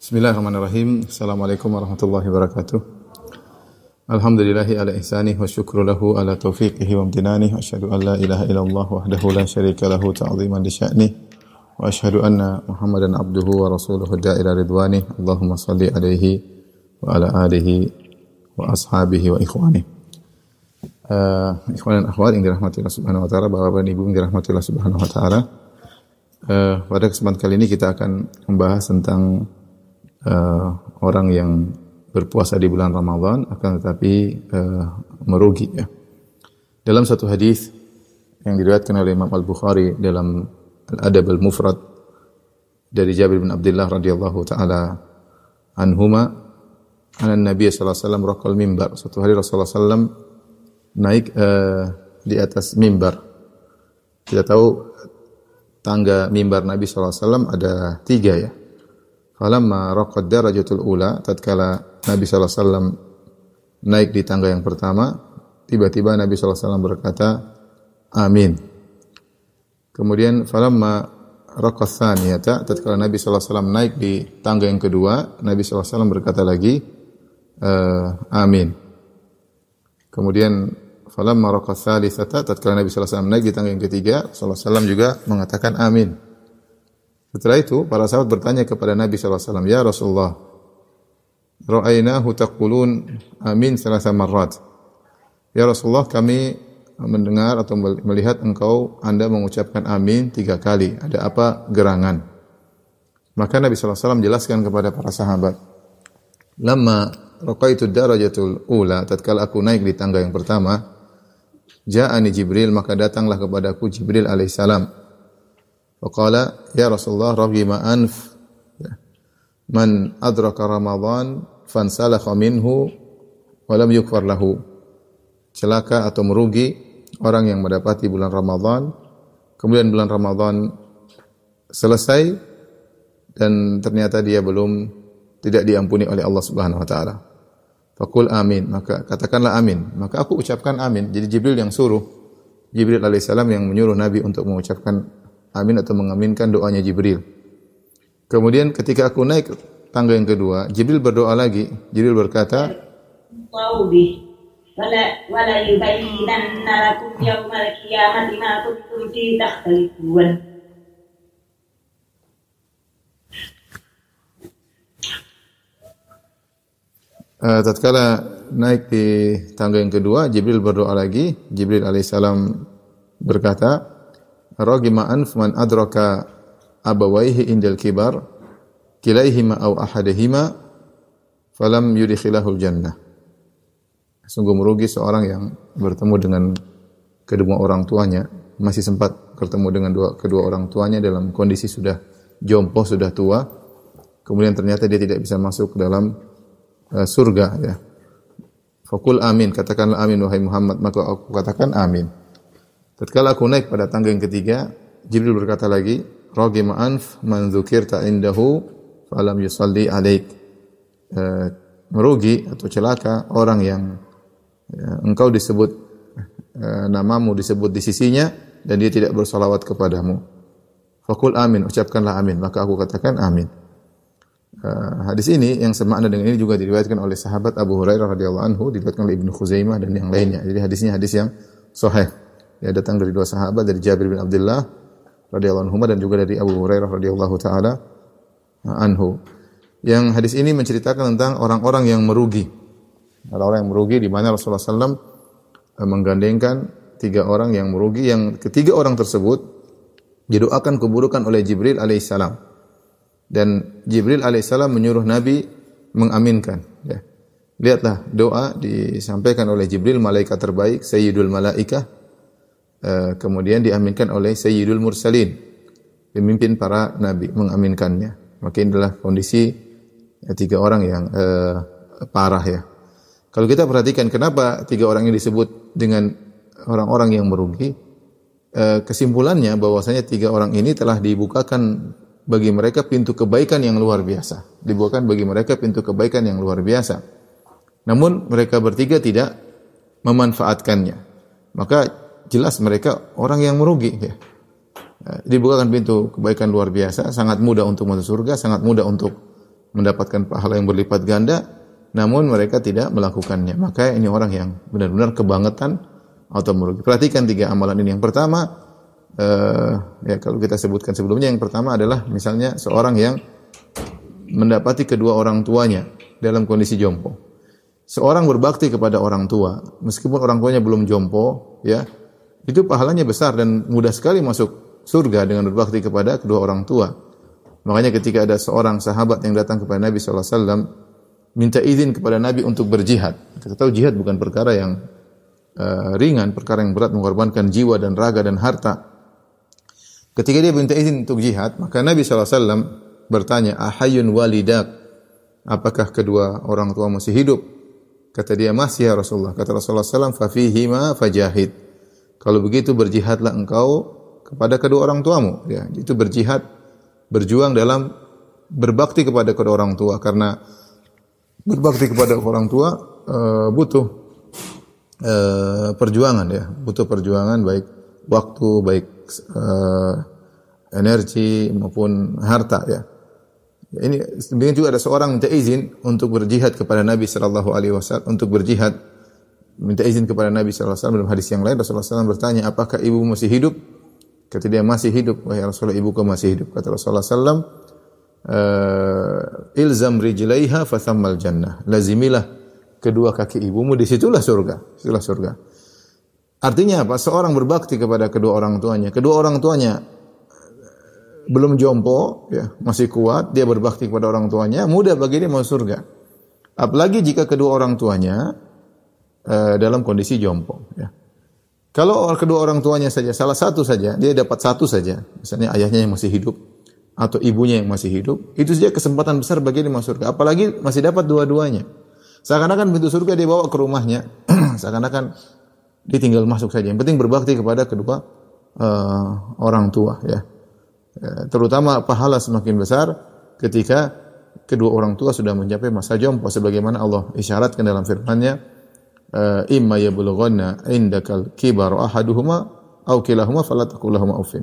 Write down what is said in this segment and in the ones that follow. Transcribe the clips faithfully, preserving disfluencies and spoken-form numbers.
Bismillahirrahmanirrahim. Assalamualaikum warahmatullahi wabarakatuh. Alhamdulillahi ala ihsanih wa syukru lahu ala taufiqihi wa amtinanih. Wa asyhadu an la ilaha illallah wahdahu la syarika lahu ta'ziman li sya'nih. Wa asyhadu anna Muhammadan abduhu wa rasuluhu da'ila ridwanih. Allahumma salli alaihi wa ala alihi wa ashabihi wa ikhwanih. Uh, ikhwan dan akhwat yang dirahmati Allah Subhanahu wa taala, Bapak dan Ibu yang dirahmati Allah Subhanahu wa taala. Uh, pada kesempatan kali ini kita akan membahas tentang Uh, orang yang berpuasa di bulan Ramadan akan tetapi uh, merugi ya. Dalam satu hadis yang diriwayatkan oleh Imam Al-Bukhari dalam Al-Adab Al-Mufrad dari Jabir bin Abdullah radhiyallahu taala anhuma, anna Nabi sallallahu alaihi wasallam raqal mimbar. Suatu hari Rasulullah sallallahu alaihi wasallam naik uh, di atas mimbar. Kita tahu tangga mimbar Nabi sallallahu alaihi wasallam ada tiga ya. Falamma raqad darajatul ula, tatkala Nabi sallallahu alaihi wasallam naik di tangga yang pertama, tiba-tiba Nabi sallallahu alaihi wasallam berkata, amin. Kemudian falamma raqad tsaniyata, tatkala Nabi sallallahu alaihi wasallam naik di tangga yang kedua, Nabi sallallahu alaihi wasallam berkata lagi, uh, amin. Kemudian falamma raqad tsalitsata, tatkala Nabi sallallahu alaihi wasallam naik di tangga yang ketiga, sallallahu alaihi wasallam juga mengatakan amin. Setelah itu, para sahabat bertanya kepada Nabi sallallahu alaihi wasallam, "Ya Rasulullah, ra'ainahu taqulun amin salasa marrat." Ya Rasulullah, kami mendengar atau melihat engkau Anda mengucapkan amin tiga kali. Ada apa gerangan? Maka Nabi sallallahu alaihi wasallam jelaskan kepada para sahabat, "Lamma raqaitu darajatul ula, tatkala aku naik di tangga yang pertama, ja'ani Jibril, maka datanglah kepadaku Jibril alaihi salam. Faqala, ya Rasulullah, raghima anf man adraka Ramadan fansalakha minhu wa lam yukfar lahu." Celaka atau merugi orang yang mendapati bulan Ramadan, kemudian bulan Ramadan selesai dan ternyata dia belum tidak diampuni oleh Allah Subhanahu wa taala. Faqul amin, maka katakanlah amin. Maka aku ucapkan amin. Jadi Jibril yang suruh, Jibril alaihissalam yang menyuruh Nabi untuk mengucapkan amin atau mengaminkan doanya Jibril. Kemudian ketika aku naik tangga yang kedua, Jibril berdoa lagi. Jibril berkata, "Taubi wala wala yubayyinanna lakum yaumal qiyamati ma kuntum fi takhtalifun." Uh, tatkala naik di tangga yang kedua, Jibril berdoa lagi. Jibril alaihissalam berkata, "Raghima anf man adraka abawaihi indal kibar kilaihima aw ahadihima falam yudkhilahul jannah." Sungguh merugi seorang yang bertemu dengan kedua orang tuanya, masih sempat bertemu dengan dua, kedua orang tuanya dalam kondisi sudah jompo, sudah tua, kemudian ternyata dia tidak bisa masuk ke dalam uh, surga ya. Faqul amin, katakanlah amin wahai Muhammad, maka aku katakan amin. Tatkala aku naik pada tangga yang ketiga, Jibril berkata lagi, "Raghima anf man dzukirta indahu falam yusalli alaik." E, merugi atau celaka orang yang ya, engkau disebut e, namamu disebut di sisinya dan dia tidak bersalawat kepadamu. Faqul amin, ucapkanlah amin, maka aku katakan amin. E, hadis ini yang semakna dengan ini juga diriwayatkan oleh sahabat Abu Hurairah radhiyallahu anhu, diriwayatkan oleh Ibnu Khuzaimah dan yang lainnya. Jadi hadisnya hadis yang sahih. Ya, datang dari dua sahabat, dari Jabir bin Abdullah radhiyallahu anhu dan juga dari Abu Hurairah radhiyallahu taala anhu. Yang hadis ini menceritakan tentang orang-orang yang merugi. Orang-orang yang merugi di mana Rasulullah sallallahu alaihi wasallam menggandengkan tiga orang yang merugi, yang ketiga orang tersebut didoakan keburukan oleh Jibril alaihissalam. Dan Jibril alaihissalam menyuruh Nabi mengaminkan. Ya. Lihatlah doa disampaikan oleh Jibril, malaikat terbaik, Sayyidul Malaikah. Uh, kemudian diaminkan oleh Sayyidul Mursalin, pemimpin para nabi, mengaminkannya. Maka ini adalah kondisi ya, tiga orang yang uh, parah ya. Kalau kita perhatikan kenapa tiga orang ini disebut dengan orang-orang yang merugi, uh, kesimpulannya bahwasanya tiga orang ini telah dibukakan bagi mereka pintu kebaikan yang luar biasa. Dibukakan bagi mereka pintu kebaikan yang luar biasa. Namun mereka bertiga tidak memanfaatkannya. Maka jelas mereka orang yang merugi ya. Dibukakan pintu kebaikan luar biasa, sangat mudah untuk masuk surga, sangat mudah untuk mendapatkan pahala yang berlipat ganda, namun mereka tidak melakukannya. Maka ini orang yang benar-benar kebangetan atau merugi. Perhatikan tiga amalan ini. Yang pertama, uh, ya kalau kita sebutkan sebelumnya, yang pertama adalah misalnya seorang yang mendapati kedua orang tuanya dalam kondisi jompo. Seorang berbakti kepada orang tua, meskipun orang tuanya belum jompo, ya, itu pahalanya besar dan mudah sekali masuk surga dengan berbakti kepada kedua orang tua. Makanya ketika ada seorang sahabat yang datang kepada Nabi sallallahu alaihi wasallam minta izin kepada Nabi untuk berjihad. Kita tahu jihad bukan perkara yang uh, ringan, perkara yang berat, mengorbankan jiwa dan raga dan harta. Ketika dia minta izin untuk jihad, maka Nabi sallallahu alaihi wasallam bertanya, "Ahayyun walidak?" Apakah kedua orang tua masih hidup? Kata dia, "Masih ya Rasulullah." Kata Rasulullah sallallahu alaihi wasallam, "Fa fihima fajahid." Kalau begitu berjihadlah engkau kepada kedua orang tuamu, ya. Itu berjihad, berjuang dalam berbakti kepada kedua orang tua, karena berbakti kepada orang tua uh, butuh uh, perjuangan, ya, butuh perjuangan baik waktu, baik uh, energi maupun harta, ya. Ini demikian juga ada seorang minta izin untuk berjihad kepada Nabi sallallahu alaihi wasallam, untuk berjihad minta izin kepada Nabi sallallahu alaihi wasallam. Dalam hadis yang lain Rasulullah sallallahu alaihi wasallam bertanya, "Apakah ibu masih hidup?" Kata dia, "Masih hidup." "Wahai Rasulullah, ibuku masih hidup." Kata Rasulullah sallallahu alaihi wasallam, "Ilzam rijlaiha fa thammal jannah." Lazimilah kedua kaki ibumu, di situlah surga. Situlah surga. Artinya apa? Seorang berbakti kepada kedua orang tuanya. Kedua orang tuanya belum jompo, ya, masih kuat, dia berbakti kepada orang tuanya, mudah bagi dia masuk surga. Apalagi jika kedua orang tuanya uh, dalam kondisi jompo, ya. Kalau kedua orang tuanya saja, salah satu saja, dia dapat satu saja, misalnya ayahnya yang masih hidup atau ibunya yang masih hidup, itu saja kesempatan besar bagi dia masuk surga. Apalagi masih dapat dua-duanya. Seakan-akan pintu surga dia bawa ke rumahnya, seakan-akan dia tinggal masuk saja. Yang penting berbakti kepada kedua uh, orang tua, ya. Ya, terutama pahala semakin besar ketika kedua orang tua sudah mencapai masa jompo, sebagaimana Allah isyaratkan dalam firman-Nya, imma yablughanna indakal kibar ahaduhuma aw kilahuma fala taqul lahum uffin,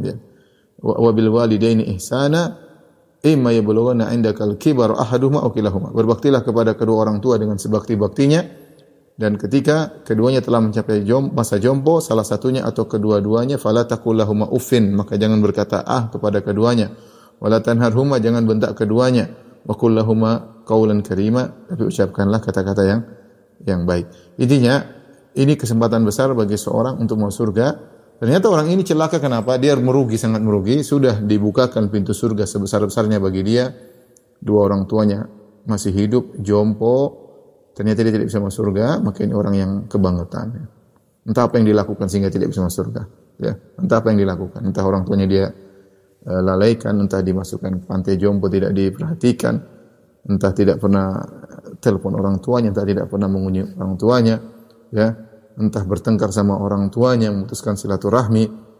wa bil walidaini ihsana imma yablughanna indakal kibar ahaduhuma aw kilahuma. Berbaktilah kepada kedua orang tua dengan sebakti-baktinya, dan ketika keduanya telah mencapai jom, masa jompo, salah satunya atau kedua-duanya, fala taqul lahum uffin, maka jangan berkata ah kepada keduanya, wala tanharhuma, jangan bentak keduanya, wa qul lahum qaulan karima, tapi ucapkanlah kata-kata yang yang baik. Intinya, ini kesempatan besar bagi seorang untuk masuk surga. Ternyata orang ini celaka, kenapa? Dia merugi, sangat merugi. Sudah dibukakan pintu surga sebesar-besarnya bagi dia. Dua orang tuanya masih hidup, jompo. Ternyata dia tidak bisa masuk surga, maka ini orang yang kebangetan. Entah apa yang dilakukan sehingga tidak bisa masuk surga. Ya, entah apa yang dilakukan. Entah orang tuanya dia uh, lalaikan, entah dimasukkan ke pantai jompo tidak diperhatikan, entah tidak pernah telepon orang tuanya, entah tidak pernah mengunjungi orang tuanya, ya, entah bertengkar sama orang tuanya, memutuskan silaturahmi.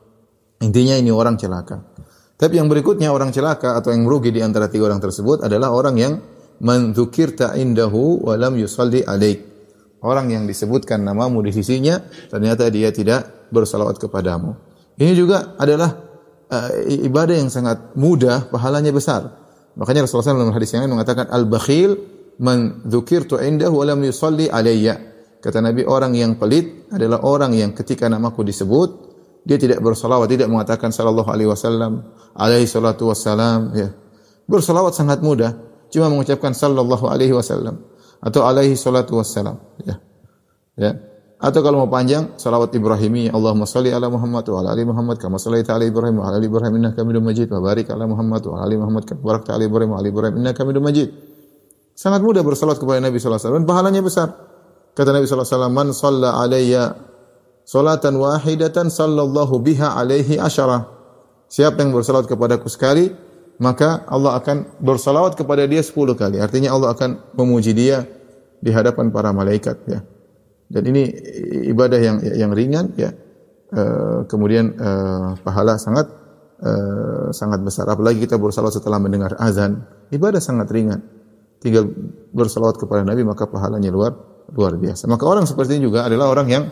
Intinya ini orang celaka. Tapi yang berikutnya, orang celaka atau yang merugi di antara tiga orang tersebut adalah orang yang man dzukirta indahu wa lam yusalli alaik. Orang yang disebutkan namamu di sisinya, ternyata dia tidak bersalawat kepadamu. Ini juga adalah uh, ibadah yang sangat mudah, pahalanya besar. Makanya Rasulullah shallallahu alaihi wasallam dalam hadis yang lain mengatakan, al-bakhil man dzukirtu indahu wa lam yusalli alayya. Kata Nabi, orang yang pelit adalah orang yang ketika namaku disebut, dia tidak bersalawat, tidak mengatakan sallallahu alaihi wasallam, alaihi salatu wassalam, ya. Bersalawat sangat mudah, cuma mengucapkan sallallahu alaihi wasallam atau alaihi salatu wassalam, ya. Ya. Atau kalau mau panjang, salawat Ibrahimi, Allahumma shalli ala Muhammad wa ala ali Muhammad kama shallaita ala Ibrahim wa ala ali Ibrahim innaka Hamidum Majid, wa barik ala Muhammad wa ala ali Muhammad kama barakta ala Ibrahim wa ala ali Ibrahim innaka Hamidum Majid. Sangat mudah bersalawat kepada Nabi sallallahu alaihi wasallam, dan pahalanya besar. Kata Nabi sallallahu alaihi wasallam, man shalla alayya salatan wahidatan sallallahu biha alaihi asyara. Siapa yang bersalawat kepadaku sekali, maka Allah akan bersalawat kepada dia sepuluh kali. Artinya Allah akan memuji dia di hadapan para malaikat, ya. Dan ini ibadah yang yang ringan, ya. E, kemudian e, pahala sangat e, sangat besar. Apalagi kita bersalawat setelah mendengar azan, ibadah sangat ringan. Tinggal bersalawat kepada Nabi, maka pahalanya luar luar biasa. Maka orang seperti ini juga adalah orang yang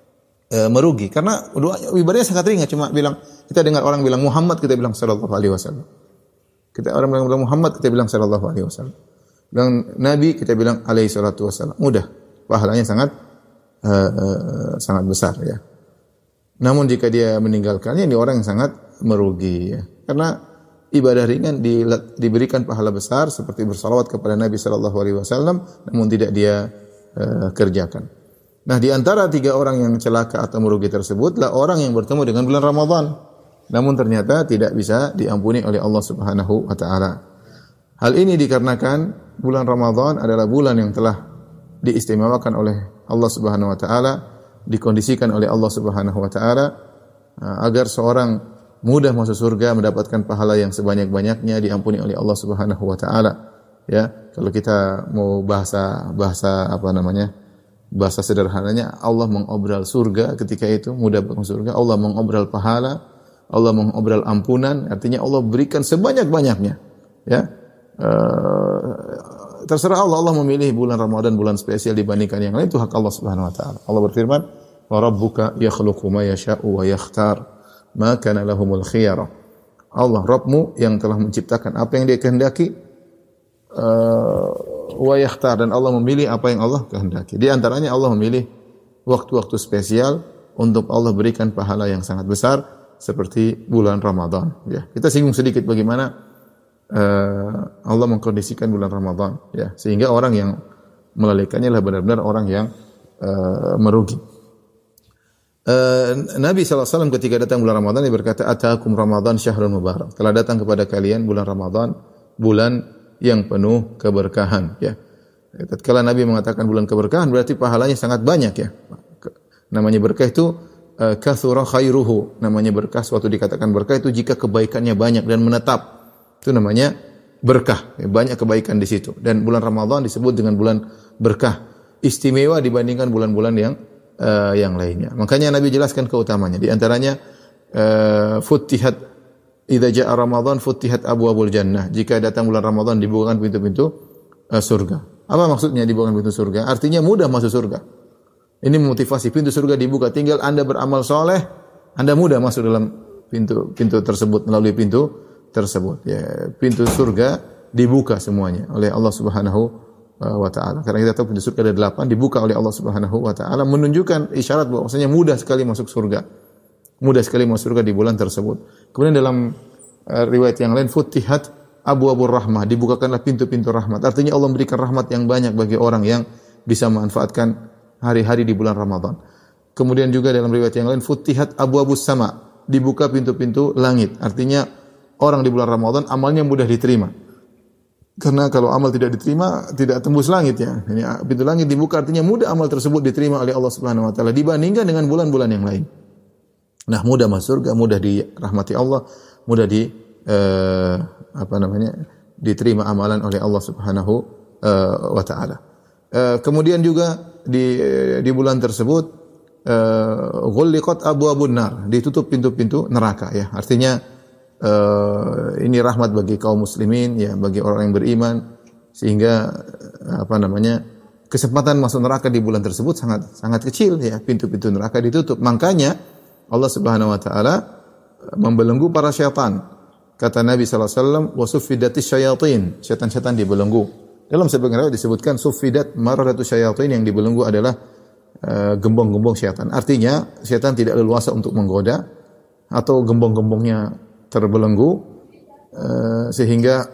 e, merugi, karena doa ibadahnya sangat ringan. Cuma bilang, kita dengar orang bilang Muhammad, kita bilang sallallahu alaihi wasallam. Kita orang bilang Muhammad, kita bilang sallallahu alaihi wasallam. Bilang Nabi, kita bilang alaihi salatu wassalam. Mudah. Pahalanya sangat uh, uh, sangat besar ya. Namun jika dia meninggalkannya, ini orang yang sangat merugi ya. Karena ibadah ringan di, diberikan pahala besar seperti bersalawat kepada Nabi sallallahu alaihi wasallam, namun tidak dia uh, kerjakan. Nah, di antara tiga orang yang celaka atau merugi tersebutlah orang yang bertemu dengan bulan Ramadan, namun ternyata tidak bisa diampuni oleh Allah Subhanahu wa taala. Hal ini dikarenakan bulan Ramadan adalah bulan yang telah diistimewakan oleh Allah Subhanahu wa taala, dikondisikan oleh Allah Subhanahu wa taala agar seorang mudah masuk surga, mendapatkan pahala yang sebanyak-banyaknya, diampuni oleh Allah Subhanahu wa taala. Ya, kalau kita mau bahasa bahasa apa namanya? Bahasa sederhananya, Allah mengobral surga ketika itu, mudah masuk surga. Allah mengobral pahala, Allah mengobral ampunan, artinya Allah berikan sebanyak-banyaknya. Ya, uh, terserah Allah. Allah memilih bulan Ramadan bulan spesial dibandingkan yang lain, itu hak Allah Subhanahu wa taala. Allah berfirman, "Wa rabbuka yakhluqu ma yasha'u wa yakhtar, ma kana lahumul khiyarah." Allah, Rabbmu yang telah menciptakan apa yang Dia kehendaki, uh, wa yakhtar, dan Allah memilih apa yang Allah kehendaki. Di antaranya Allah memilih waktu-waktu spesial untuk Allah berikan pahala yang sangat besar seperti bulan Ramadan. Ya, kita singgung sedikit bagaimana uh, Allah mengkondisikan bulan Ramadan. Ya, sehingga orang yang melalaikannya lah benar-benar orang yang uh, merugi. Uh, Nabi sallallahu alaihi wasallam ketika datang bulan Ramadan dia berkata, "Ataakum Ramadan syahrun mubarak." Telah datang kepada kalian bulan Ramadan, bulan yang penuh keberkahan ya. Tatkala Nabi mengatakan bulan keberkahan berarti pahalanya sangat banyak ya. Namanya berkah itu uh, katsura khairuhu. Namanya berkah, suatu dikatakan berkah itu jika kebaikannya banyak dan menetap. Itu namanya berkah. Ya, banyak kebaikan di situ. Dan bulan Ramadan disebut dengan bulan berkah. Istimewa dibandingkan bulan-bulan yang uh, yang lainnya. Makanya Nabi jelaskan keutamanya. Di antaranya uh, futtihat idza jaa Ramadan futtihat abwaabul jannah. Jika datang bulan Ramadan dibukakan pintu-pintu uh, surga. Apa maksudnya dibukakan pintu surga? Artinya mudah masuk surga. Ini memotivasi, pintu surga dibuka, tinggal Anda beramal soleh, Anda mudah masuk dalam pintu pintu tersebut, melalui pintu tersebut. Ya, pintu surga dibuka semuanya oleh Allah Subhanahu wa taala. Karena kita tahu pintu surga ada delapan, dibuka oleh Allah Subhanahu wa taala, menunjukkan isyarat bahwasanya mudah sekali masuk surga. Mudah sekali masuk surga di bulan tersebut. Kemudian dalam uh, riwayat yang lain, futtihat abwaabur rahmah, dibukakanlah pintu-pintu rahmat. Artinya Allah memberikan rahmat yang banyak bagi orang yang bisa memanfaatkan hari-hari di bulan Ramadan. Kemudian juga dalam riwayat yang lain, futtihat abwaabus sama, dibuka pintu-pintu langit. Artinya orang di bulan Ramadan amalnya mudah diterima. Karena kalau amal tidak diterima, tidak tembus langit ya. Ini pintu langit dibuka, artinya mudah amal tersebut diterima oleh Allah Subhanahu wa taala dibandingkan dengan bulan-bulan yang lain. Nah, mudah masuk surga, mudah dirahmati Allah, mudah di eh, apa namanya? diterima amalan oleh Allah Subhanahu eh, wa taala. Eh, kemudian juga di di bulan tersebut eh, ghulliqat abwaabun nar, ditutup pintu-pintu neraka ya. Artinya eh, ini rahmat bagi kaum muslimin ya, bagi orang yang beriman, sehingga apa namanya? kesempatan masuk neraka di bulan tersebut sangat sangat kecil ya, pintu-pintu neraka ditutup. Makanya Allah Subhanahu wa taala membelenggu para syaitan. Kata Nabi sallallahu alaihi wasallam, "Wa suffidatis syayatin." Syaitan-syaitan dibelenggu. Dalam sebagian riwayat disebutkan suffidat maradatus syayatin, yang dibelenggu adalah uh, gembong-gembong syaitan. Artinya syaitan tidak leluasa untuk menggoda atau gembong-gembongnya terbelenggu uh, sehingga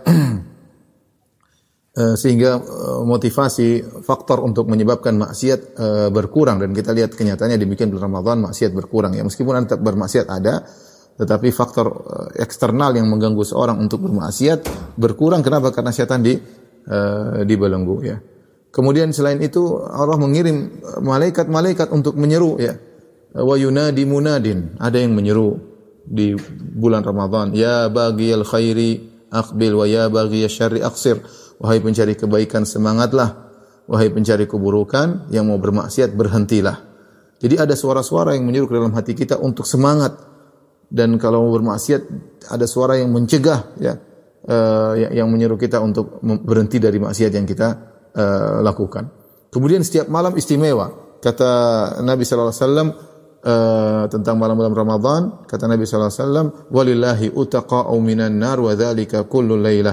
Uh, sehingga uh, motivasi faktor untuk menyebabkan maksiat uh, berkurang, dan kita lihat kenyataannya demikian bulan Ramadan maksiat berkurang ya, meskipun tetap bermaksiat ada, tetapi faktor uh, eksternal yang mengganggu seorang untuk bermaksiat berkurang. Kenapa? Karena syaitan di uh, dibelenggu ya. Kemudian selain itu Allah mengirim malaikat-malaikat untuk menyeru ya. Wa yunadi munadin, ada yang menyeru di bulan Ramadan, ya baghiyal khairi aqbil wa ya baghiyasy syarri aqsir. Wahai pencari kebaikan, semangatlah. Wahai pencari keburukan, yang mau bermaksiat, berhentilah. Jadi ada suara-suara yang menyuruh ke dalam hati kita untuk semangat. Dan kalau mau bermaksiat, ada suara yang mencegah ya, uh, yang menyuruh kita untuk berhenti dari maksiat yang kita uh, lakukan. Kemudian setiap malam istimewa. Kata Nabi sallallahu alaihi wasallam uh, tentang malam-malam Ramadan, kata Nabi sallallahu alaihi wasallam, "Walillahi utaqa'u minan nar wa dzalika kullu lailah."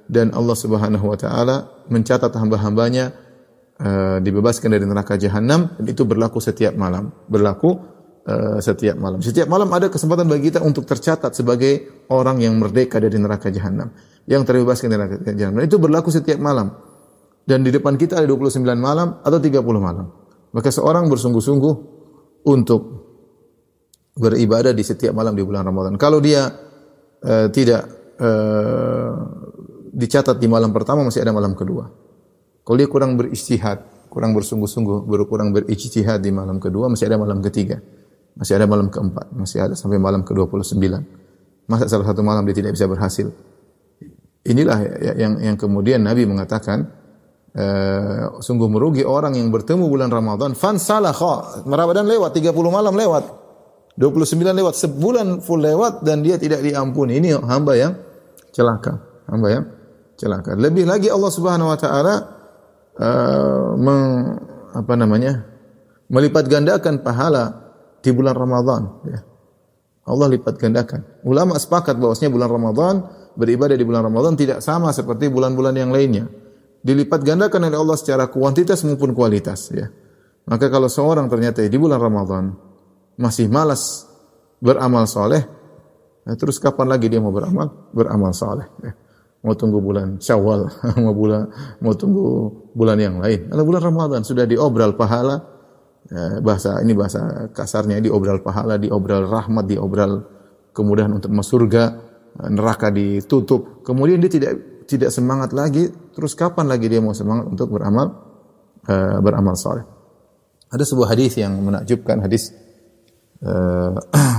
dan Allah Subhanahu wa taala mencatat hamba-hambanya uh, dibebaskan dari neraka jahanam, dan itu berlaku setiap malam. Berlaku uh, setiap malam. Setiap malam ada kesempatan bagi kita untuk tercatat sebagai orang yang merdeka dari neraka jahanam, yang terbebaskan dari neraka jahanam. Itu berlaku setiap malam. Dan di depan kita ada dua puluh sembilan malam atau tiga puluh malam. Maka seorang bersungguh-sungguh untuk beribadah di setiap malam di bulan Ramadan. Kalau dia uh, tidak uh, dicatat di malam pertama, masih ada malam kedua. Kalau dia kurang berijtihad, kurang bersungguh-sungguh, kurang berijtihad di malam kedua, masih ada malam ketiga, masih ada malam keempat, masih ada sampai malam ke dua puluh sembilan. Masa salah satu malam dia tidak bisa berhasil? Inilah yang yang kemudian Nabi mengatakan, uh, sungguh merugi orang yang bertemu bulan Ramadan, fan salakha, Ramadan lewat, tiga puluh malam lewat, dua puluh sembilan lewat, sebulan full lewat, dan dia tidak diampuni. Ini hamba yang celaka, hamba yang celaka. Lebih lagi Allah Subhanahu wa taala uh, meng, apa namanya? melipat gandakan pahala di bulan Ramadan, ya. Allah lipat gandakan. Ulama sepakat bahwasanya bulan Ramadan, beribadah di bulan Ramadan tidak sama seperti bulan-bulan yang lainnya. Dilipat gandakan oleh Allah secara kuantitas maupun kualitas, ya. Maka kalau seorang ternyata di bulan Ramadan masih malas beramal soleh, nah terus kapan lagi dia mau beramal beramal soleh? Ya. Mau tunggu bulan Syawal, mau bulan mau tunggu bulan yang lain. Kalau bulan Ramadan sudah diobral pahala, ya, bahasa ini bahasa kasarnya, diobral pahala, diobral rahmat, diobral kemudahan untuk masuk surga, neraka ditutup. Kemudian dia tidak tidak semangat lagi. Terus kapan lagi dia mau semangat untuk beramal uh, beramal saleh? Ada sebuah hadis yang menakjubkan, hadis uh,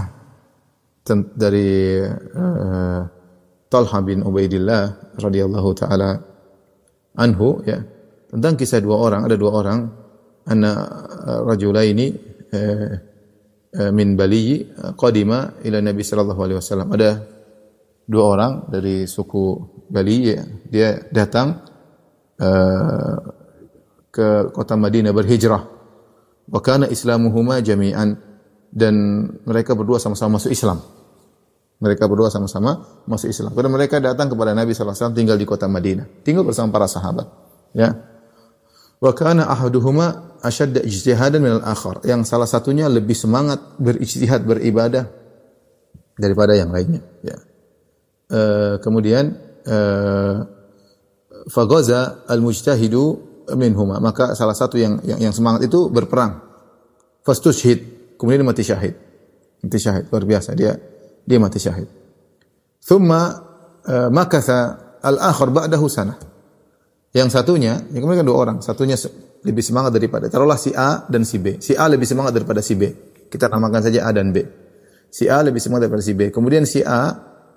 dari uh, Talha bin Ubaidillah radhiyallahu taala anhu, ya, tentang kisah dua orang. Ada dua orang, anna rajulaini uh, uh, min Bali qadima ila Nabi sallallahu alaihi wasallam. Ada dua orang dari suku Bali, ya, dia datang uh, ke kota Madinah berhijrah. Wa kana islamuhuma jami'an, dan mereka berdua sama-sama masuk Islam. Mereka berdua sama-sama masuk Islam. Kemudian mereka datang kepada Nabi sallallahu alaihi wasallam, tinggal di kota Madinah, tinggal bersama para sahabat, ya. Wa kana ahaduhuma ashadda ijtihadan min al-akhar, yang salah satunya lebih semangat berijtihad, beribadah daripada yang lainnya, ya. Uh, kemudian uh, faghaza al-mujtahidu minhuma, maka salah satu yang, yang yang semangat itu berperang, fastushhid, kemudian mati syahid. Mati syahid, luar biasa, dia dia mati syahid. Thumma uh, makatha al-akhar ba'dahu sanah. Yang satunya, yang kemudian kan dua orang, satunya lebih semangat daripada, taruhlah si A dan si B. Si A lebih semangat daripada si B. Kita namakan saja A dan B. Si A lebih semangat daripada si B. Kemudian si A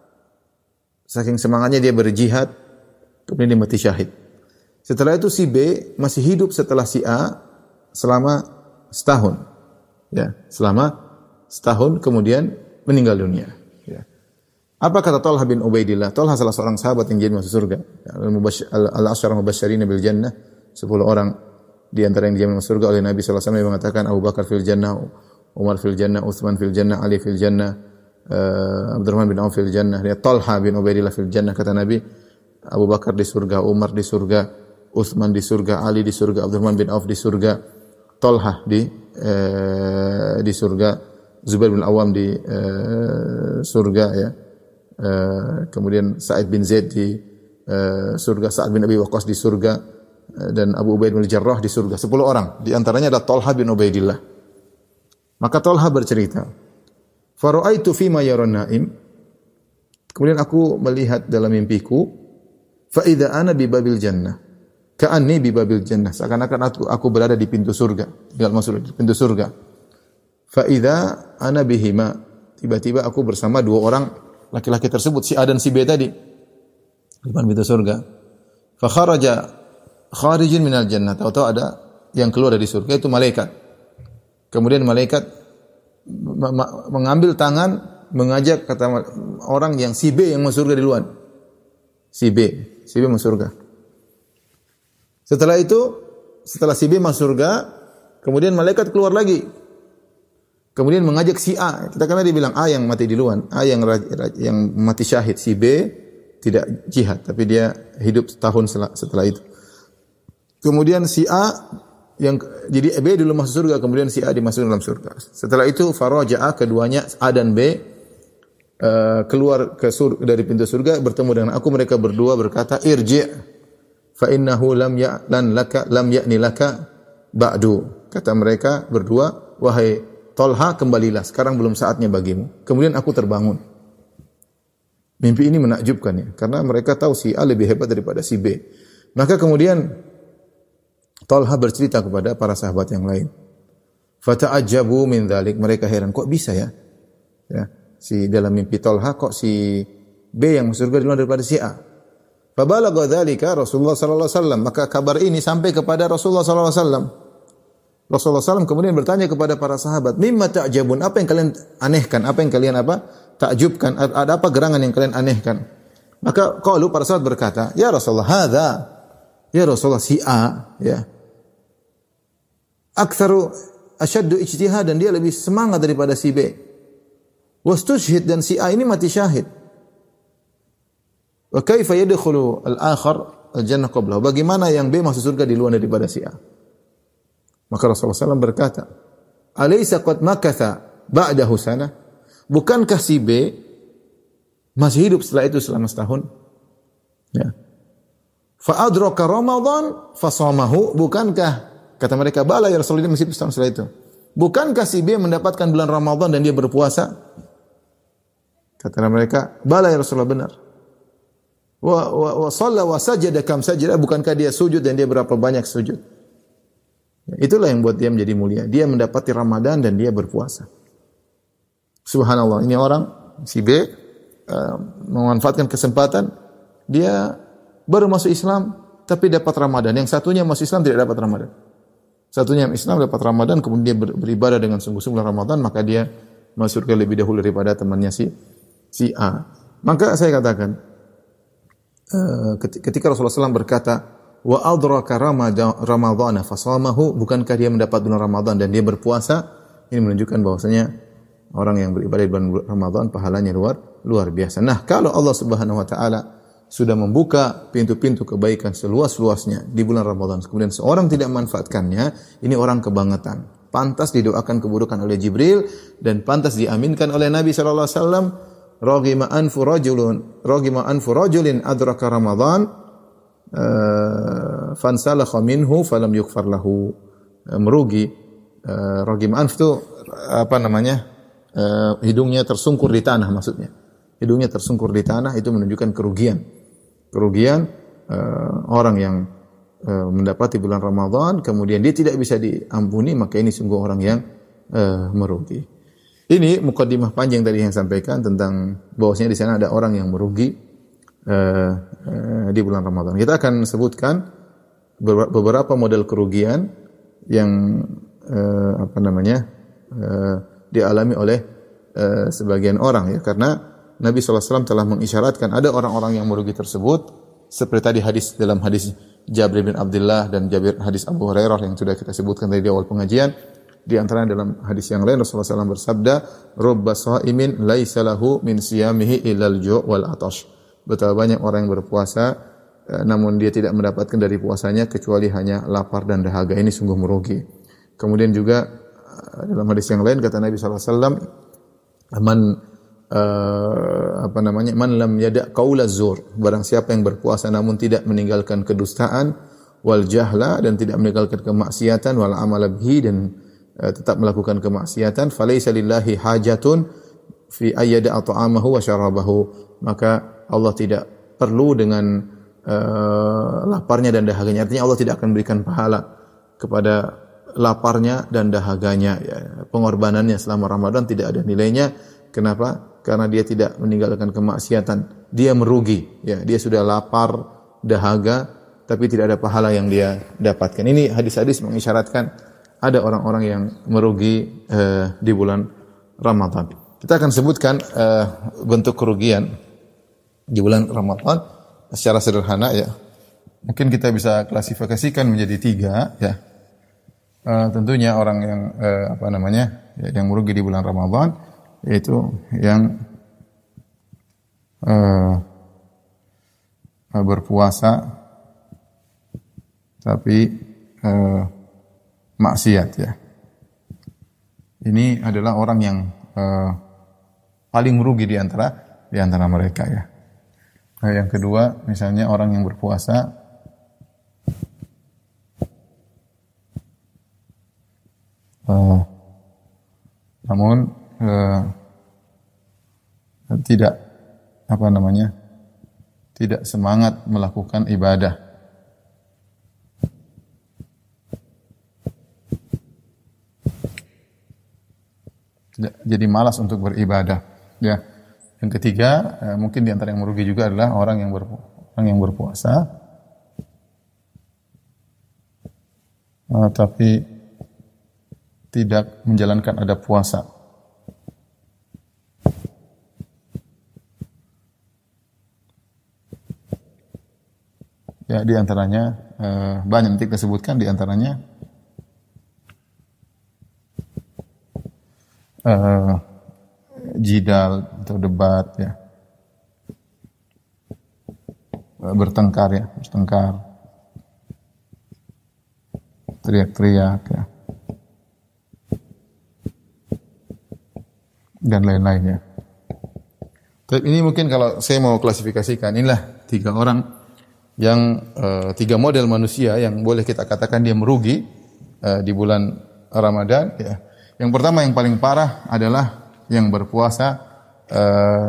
saking semangatnya dia berjihad, kemudian dia mati syahid. Setelah itu si B masih hidup setelah si A selama setahun. Ya, selama setahun kemudian meninggal dunia. Ya. Apa kata Talha bin Ubaidillah? Talha salah seorang sahabat yang jadi masuk surga. Al-Asyarah Mubasysyirina bil Jannah, sepuluh orang di antara yang dijamin masuk surga oleh Nabi sallallahu alaihi wasallam, yang mengatakan Abu Bakar fil Jannah, Umar fil Jannah, Utsman fil Jannah, Ali fil Jannah, uh, Abdurrahman bin Auf fil Jannah. Dia Talha bin Ubaidillah fil Jannah, kata Nabi. Abu Bakar di surga, Umar di surga, Utsman di surga, Ali di surga, Abdurrahman bin Auf di surga, Talha di uh, di surga, Zubair bin Awam di uh, surga, ya. Uh, kemudian Sa'id bin Zaid di uh, surga, Sa'ad bin Abi Waqqas di surga, uh, dan Abu Ubaid bin Jarrah di surga. Sepuluh orang. Di antaranya adalah Talha bin Ubaidillah. Maka Talha bercerita, "Fara'aitu fima yaran na'im." Kemudian aku melihat dalam mimpiku, fa idza ana bi babil jannah. Ka'anni bi babil jannah. Seakan-akan aku, aku berada di pintu surga. Tinggal masuk di pintu surga. Fa idza ana bihima. Tiba-tiba aku bersama dua orang laki-laki tersebut, si A dan si B tadi, di depan pintu surga. Fa kharaja kharijun minal jannah. Tahu-tahu ada yang keluar dari surga, itu malaikat. Kemudian malaikat mengambil tangan, mengajak kata orang yang si B yang masuk surga di luar. Si B, si B masuk surga. Setelah itu, setelah si B masuk surga, kemudian malaikat keluar lagi. Kemudian mengajak si A. Kita kan tadi bilang A yang mati di luar, A yang yang mati syahid, si B tidak jihad, tapi dia hidup setahun setelah itu. Kemudian si A yang jadi B dulu masuk surga, kemudian si A dimasukkan dalam surga. Setelah itu faraja'a, keduanya A dan B uh, keluar ke surga, dari pintu surga bertemu dengan aku, mereka berdua berkata irji' fa innahu lam ya'lan laka lam ya'ni laka ba'du. Kata mereka berdua, wahai Tolha, kembalilah, sekarang belum saatnya bagimu. Kemudian aku terbangun. Mimpi ini menakjubkan ya, karena mereka tahu si A lebih hebat daripada si B. Maka kemudian Talha bercerita kepada para sahabat yang lain. Fata'ajjabu min dzalik, mereka heran, kok bisa ya? Ya, si dalam mimpi Talha kok si B yang masuk surga duluan daripada si A. Fabalagha dzalika Rasulullah sallallahu alaihi wasallam, maka kabar ini sampai kepada Rasulullah sallallahu alaihi wasallam. Rasulullah sallallahu alaihi wasallam kemudian bertanya kepada para sahabat, "Mimma ta'jabun?" Apa yang kalian anehkan? Apa yang kalian apa? Takjubkan? Ada apa gerangan yang kalian anehkan? Maka qalu, para sahabat berkata, "Ya Rasulullah, hadza." Ya Rasulullah, si A, ya. Aktsaru asyaddu ijtihadan, dia lebih semangat daripada si B. Wastushhid, dan si A ini mati syahid. Wa kaifa yadkhulu al-akhar al-jannah qablahu? Bagaimana yang B masuk surga di luar daripada si A? Maka Rasulullah sallallahu alaihi wasallam berkata, "Alaysa qad makatha ba'dahu sana?" Bukankah si B masih hidup setelah itu selama setahun? Ya. Fa adraka Ramadan fa shamahu, bukankah, kata mereka, bala ya Rasulullah, masih hidup setahun setelah itu. Bukankah si B mendapatkan bulan Ramadan dan dia berpuasa? Kata mereka, bala ya Rasulullah, benar. Wa wa wa shalla wa sajada kam sajada, bukankah dia sujud dan dia berapa banyak sujud? Itulah yang buat dia menjadi mulia. Dia mendapati Ramadan dan dia berpuasa. Subhanallah, ini orang si B uh, memanfaatkan kesempatan, dia baru masuk Islam tapi dapat Ramadan. Yang satunya masuk Islam tidak dapat Ramadan. Satunya Islam dapat Ramadan, kemudian dia ber, beribadah dengan sungguh-sungguh Ramadan, maka dia masuk surga lebih dahulu daripada temannya si si A. Maka saya katakan, uh, ketika Rasulullah sallallahu alaihi wasallam berkata, wa adraka Ramadhana fasamahu, bukankah dia mendapat bulan Ramadan dan dia berpuasa? Ini menunjukkan bahwasanya orang yang beribadah di bulan Ramadan pahalanya luar luar biasa. Nah, kalau Allah Subhanahu wa taala sudah membuka pintu-pintu kebaikan seluas-luasnya di bulan Ramadan, kemudian seorang tidak memanfaatkannya, ini orang kebangetan. Pantas didoakan keburukan oleh Jibril dan pantas diaminkan oleh Nabi sallallahu alaihi wasallam. Raghima anfu rajulun, raghima anfu rajulin adraka Ramadan Uh, fansalakha minhu falam yughfar lahu. Uh, merugi, uh, ragim anf itu apa namanya, uh, hidungnya tersungkur di tanah, maksudnya hidungnya tersungkur di tanah, itu menunjukkan kerugian kerugian uh, orang yang uh, mendapati bulan Ramadan kemudian dia tidak bisa diampuni, maka ini sungguh orang yang uh, merugi. Ini mukaddimah panjang tadi yang sampaikan tentang bahwasanya di sana ada orang yang merugi Uh, uh, di bulan Ramadan. Kita akan sebutkan beberapa model kerugian yang uh, apa namanya uh, dialami oleh uh, sebagian orang, ya, karena Nabi sallallahu alaihi wasallam telah mengisyaratkan ada orang-orang yang merugi tersebut, seperti tadi hadis dalam hadis Jabir bin Abdullah dan Jabir hadis Abu Hurairah yang sudah kita sebutkan dari awal pengajian. Di antaranya dalam hadis yang lain Rasulullah sallallahu alaihi wasallam bersabda, "Rubba sha'imin laisa lahu min siyamihi illal ju' wal 'atash." Betapa banyak orang yang berpuasa namun dia tidak mendapatkan dari puasanya kecuali hanya lapar dan dahaga. Ini sungguh merugi. Kemudian juga dalam hadis yang lain kata Nabi sallallahu alaihi wasallam, man uh, apa namanya man lam yada' qaula zur, barang siapa yang berpuasa namun tidak meninggalkan kedustaan, wal jahla, dan tidak meninggalkan kemaksiatan, wal amala bihi, dan uh, tetap melakukan kemaksiatan, falaisa lillahi hajatun fi ayyada ta'amahu wa syarabahu, maka Allah tidak perlu dengan uh, laparnya dan dahaganya. Artinya Allah tidak akan berikan pahala kepada laparnya dan dahaganya. Ya, pengorbanannya selama Ramadan tidak ada nilainya. Kenapa? Karena dia tidak meninggalkan kemaksiatan. Dia merugi. Ya, dia sudah lapar, dahaga, tapi tidak ada pahala yang dia dapatkan. Ini hadis-hadis mengisyaratkan ada orang-orang yang merugi uh, di bulan Ramadan. Kita akan sebutkan uh, bentuk kerugian di bulan Ramadan secara sederhana, ya. Mungkin kita bisa klasifikasikan menjadi tiga, ya. Uh, tentunya orang yang uh, apa namanya ya, yang merugi di bulan Ramadan yaitu yang uh, uh, berpuasa tapi uh, maksiat ya. Ini adalah orang yang uh, paling merugi di antara di antara mereka ya. Nah, yang kedua, misalnya orang yang berpuasa uh, namun uh, tidak apa namanya tidak semangat melakukan ibadah. Tidak, jadi malas untuk beribadah. Ya. Yang ketiga, uh, mungkin di antara yang merugi juga adalah orang yang berpu orang yang berpuasa uh, tapi tidak menjalankan adab puasa. Ya, di antaranya eh, banyak nanti kita sebutkan di antaranya eh, jidal atau debat ya. Bertengkar ya, bertengkar. Teriak-teriak ya. Dan lain-lainnya. Tapi ini mungkin kalau saya mau klasifikasikan, inilah tiga orang yang uh, tiga model manusia yang boleh kita katakan dia merugi uh, di bulan Ramadan. Ya. Yang pertama yang paling parah adalah yang berpuasa uh,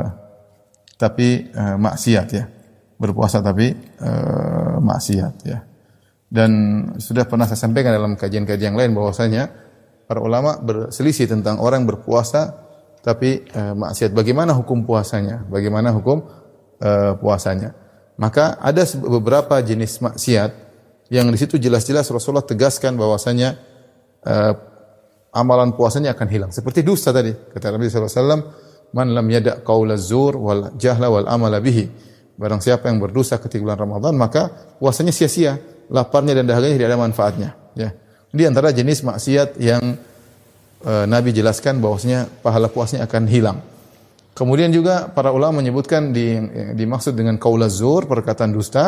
tapi uh, maksiat ya, berpuasa tapi uh, maksiat ya. Dan sudah pernah saya sampaikan dalam kajian-kajian lain bahwasanya para ulama berselisih tentang orang berpuasa tapi uh, maksiat. Bagaimana hukum puasanya? Bagaimana hukum uh, puasanya? Maka ada beberapa jenis maksiat yang di situ jelas-jelas Rasulullah tegaskan bahwasanya uh, amalan puasanya akan hilang. Seperti dusta tadi, kata Nabi sallallahu alaihi wasallam, "Man lam yada' qaula zur wal jahla wal amala bihi." Barang siapa yang berdosa ketika bulan Ramadan, maka puasanya sia-sia, laparnya dan dahaganya tidak ada manfaatnya, ya. Di antara jenis maksiat yang uh, Nabi jelaskan bahwasanya pahala puasanya akan hilang. Kemudian juga para ulama menyebutkan di, dimaksud dengan qaula zur, perkataan dusta,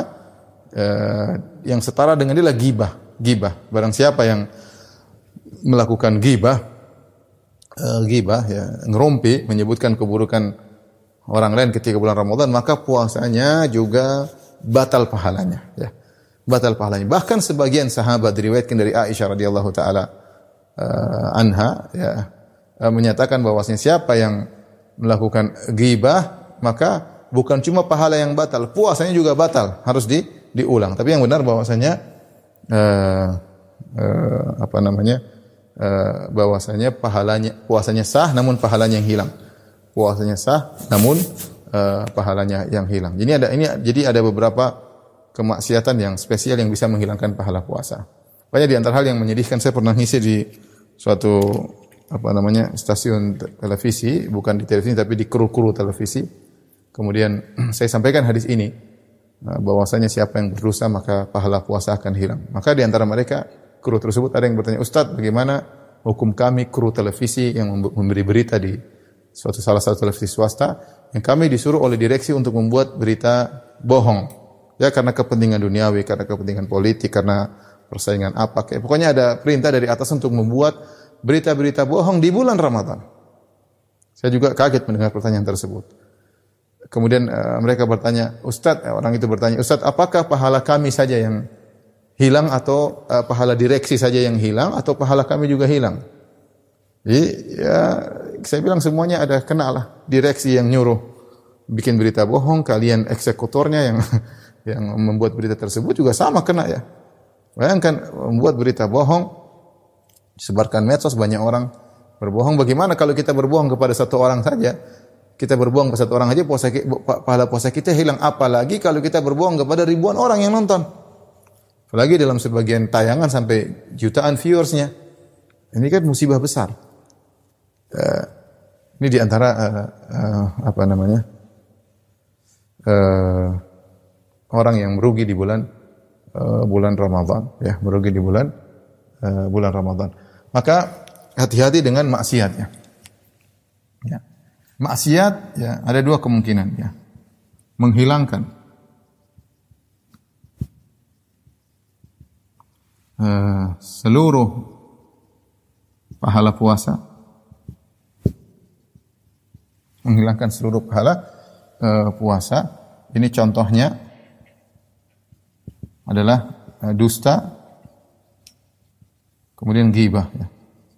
eh, yang setara dengan dia adalah ghibah. Ghibah. Barang siapa yang melakukan ghibah, eh, ghibah ya, ngerumpi, menyebutkan keburukan orang lain ketika bulan Ramadan, maka puasanya juga batal pahalanya. Ya. Batal pahalanya. Bahkan sebagian sahabat diriwayatkan dari Aisyah radhiyallahu taala eh, anha, ya, eh, menyatakan bahwasanya siapa yang melakukan ghibah, maka bukan cuma pahala yang batal, puasanya juga batal, harus di, diulang. Tapi yang benar bahwasanya uh, uh, apa namanya? Uh, bahwasanya pahalanya puasanya sah namun pahalanya yang hilang. Puasanya sah namun uh, pahalanya yang hilang. Jadi ada ini jadi ada beberapa kemaksiatan yang spesial yang bisa menghilangkan pahala puasa. Banyak di antara hal yang menyedihkan, saya pernah ngisi di suatu apa namanya stasiun televisi, bukan di televisi tapi di kru-kru televisi. Kemudian saya sampaikan hadis ini bahwasanya siapa yang berdosa maka pahala puasa akan hilang. Maka di antara mereka kru tersebut ada yang bertanya, "Ustaz, bagaimana hukum kami kru televisi yang memberi berita di suatu salah satu televisi swasta yang kami disuruh oleh direksi untuk membuat berita bohong, ya karena kepentingan duniawi, karena kepentingan politik, karena persaingan apa kayak pokoknya ada perintah dari atas untuk membuat berita-berita bohong di bulan Ramadan." Saya juga kaget mendengar pertanyaan tersebut. Kemudian uh, mereka bertanya, "Ustaz," orang itu bertanya, "Ustaz, apakah pahala kami saja yang hilang atau uh, pahala direksi saja yang hilang atau pahala kami juga hilang?" Jadi ya saya bilang semuanya ada kena lah. Direksi yang nyuruh bikin berita bohong, kalian eksekutornya yang yang membuat berita tersebut juga sama kena ya. Bayangkan membuat berita bohong, sebarkan medsos, banyak orang berbohong. Bagaimana kalau kita berbohong kepada satu orang saja? Kita berbohong kepada satu orang saja, puasa pahala puasa kita hilang. Apalagi kalau kita berbohong kepada ribuan orang yang nonton. Apalagi dalam sebagian tayangan sampai jutaan viewersnya. Ini kan musibah besar. Uh, ini diantara uh, uh, apa namanya uh, orang yang merugi di bulan uh, bulan Ramadan, ya merugi di bulan uh, bulan Ramadan. Maka hati-hati dengan maksiatnya. Ya. Maksiat ya ada dua kemungkinan ya. Menghilangkan uh, seluruh pahala puasa, menghilangkan seluruh pahala uh, puasa. Ini contohnya adalah uh, dusta, kemudian ghibah. Ya.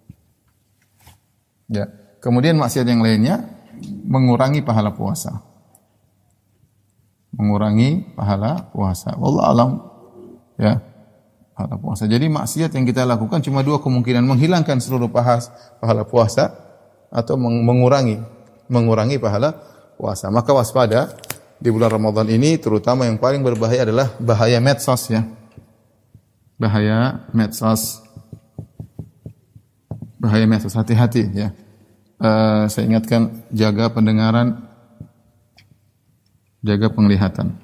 Ya. Kemudian maksiat yang lainnya mengurangi pahala puasa, mengurangi pahala puasa. Wallahu alam. Ya. Pahala puasa. Jadi maksiat yang kita lakukan cuma dua kemungkinan, menghilangkan seluruh pahala, pahala puasa atau mengurangi mengurangi pahala puasa. Maka waspada di bulan Ramadan ini, terutama yang paling berbahaya adalah bahaya medsos ya. Bahaya medsos. Bahaya medsos, hati-hati ya. Uh, saya ingatkan, jaga pendengaran, jaga penglihatan.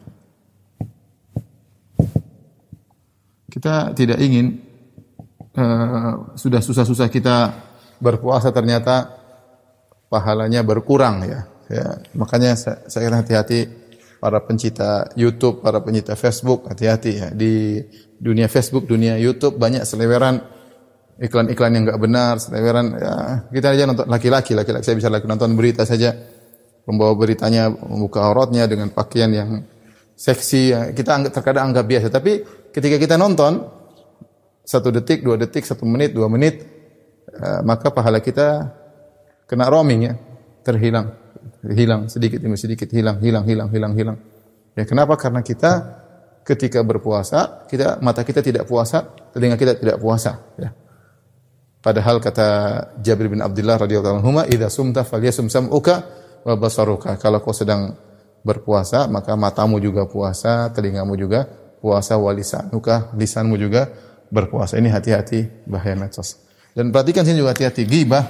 Kita tidak ingin uh, sudah susah-susah kita berpuasa ternyata pahalanya berkurang ya. Ya, makanya saya, saya hati-hati para pencinta YouTube, para pencinta Facebook, hati-hati ya. Di dunia Facebook, dunia YouTube banyak seleweran iklan-iklan yang enggak benar, seleweran ya. Kita aja nonton laki-laki, laki-laki saya bisa lagi nonton berita saja, pembawa beritanya membuka auratnya dengan pakaian yang seksi ya. Kita anggap, terkadang anggap biasa, tapi ketika kita nonton satu detik, dua detik, satu menit, dua menit, uh, maka pahala kita kena roaming ya, terhilang, hilang sedikit demi sedikit, hilang, hilang, hilang, hilang, hilang. Ya kenapa? Karena kita ketika berpuasa, kita mata kita tidak puasa, telinga kita tidak puasa. Ya. Padahal kata Jabir bin Abdullah radhiyallahu anhu, "Idza sumta falyasum sam'uka wa basaruka." Kalau kau sedang berpuasa, maka matamu juga puasa, telingamu juga puasa, walisanuka, lisanmu juga berpuasa. Ini hati-hati bahaya medsos. Dan perhatikan sini juga hati-hati ghibah.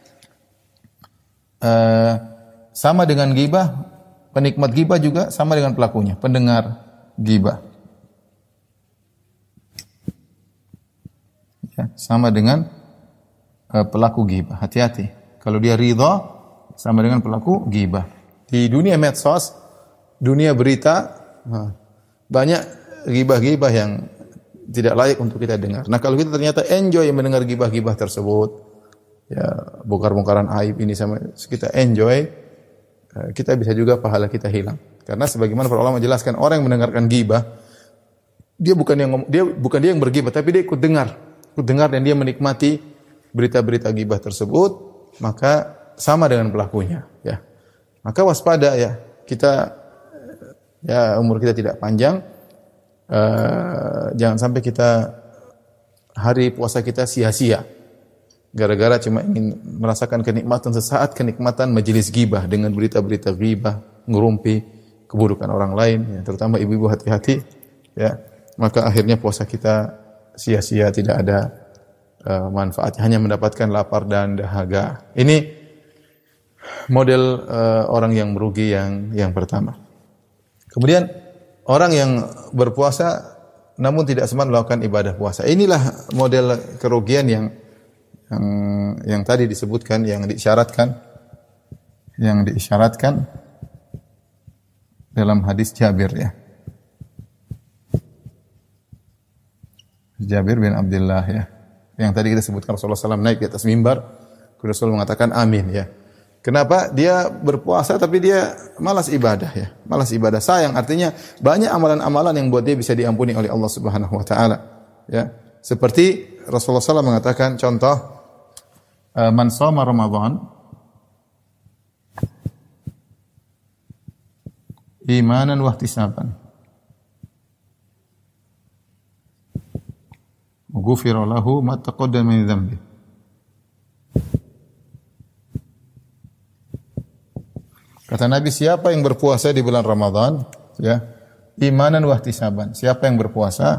Uh, sama dengan ghibah, penikmat ghibah juga sama dengan pelakunya, pendengar ghibah. Ya, sama dengan uh, pelaku ghibah. Hati-hati. Kalau dia ridha, sama dengan pelaku ghibah. Di dunia medsos, dunia berita, nah, banyak ghibah-ghibah yang tidak layak untuk kita dengar. Nah, kalau kita ternyata enjoy mendengar ghibah-ghibah tersebut, ya bongkar-bongkaran aib ini sama kita enjoy, kita bisa juga pahala kita hilang. Karena sebagaimana para ulama jelaskan, orang yang mendengarkan ghibah, dia bukan yang dia bukan dia yang berghibah, tapi dia ikut dengar, ikut dengar dan dia menikmati berita-berita ghibah tersebut, maka sama dengan pelakunya, ya. Maka waspada ya, kita ya umur kita tidak panjang, uh, jangan sampai kita hari puasa kita sia-sia gara-gara cuma ingin merasakan kenikmatan sesaat, kenikmatan majelis ghibah dengan berita-berita ghibah, ngerumpi keburukan orang lain, ya, terutama ibu-ibu hati-hati, ya. Maka akhirnya puasa kita sia-sia, tidak ada uh, manfaatnya, hanya mendapatkan lapar dan dahaga. Ini model uh, orang yang merugi yang yang pertama. Kemudian orang yang berpuasa namun tidak sempat melakukan ibadah puasa. Inilah model kerugian yang yang yang tadi disebutkan, yang diisyaratkan, yang diisyaratkan dalam hadis Jabir ya. Jabir bin Abdullah ya. Yang tadi kita sebutkan Rasulullah sallallahu alaihi wasallam naik di atas mimbar, Rasul mengatakan amin ya. Kenapa? Dia berpuasa tapi dia malas ibadah ya. Malas ibadah. Sayang, artinya banyak amalan-amalan yang buat dia bisa diampuni oleh Allah Subhanahu wa taala. Ya. Seperti Rasulullah sallallahu alaihi wasallam mengatakan contoh man shoma Ramadan imanan wa ihtisaban ghufira lahu ma taqaddama min dhanbi. Kata Nabi, siapa yang berpuasa di bulan Ramadan, ya, imanan wa ihtisaban. Siapa yang berpuasa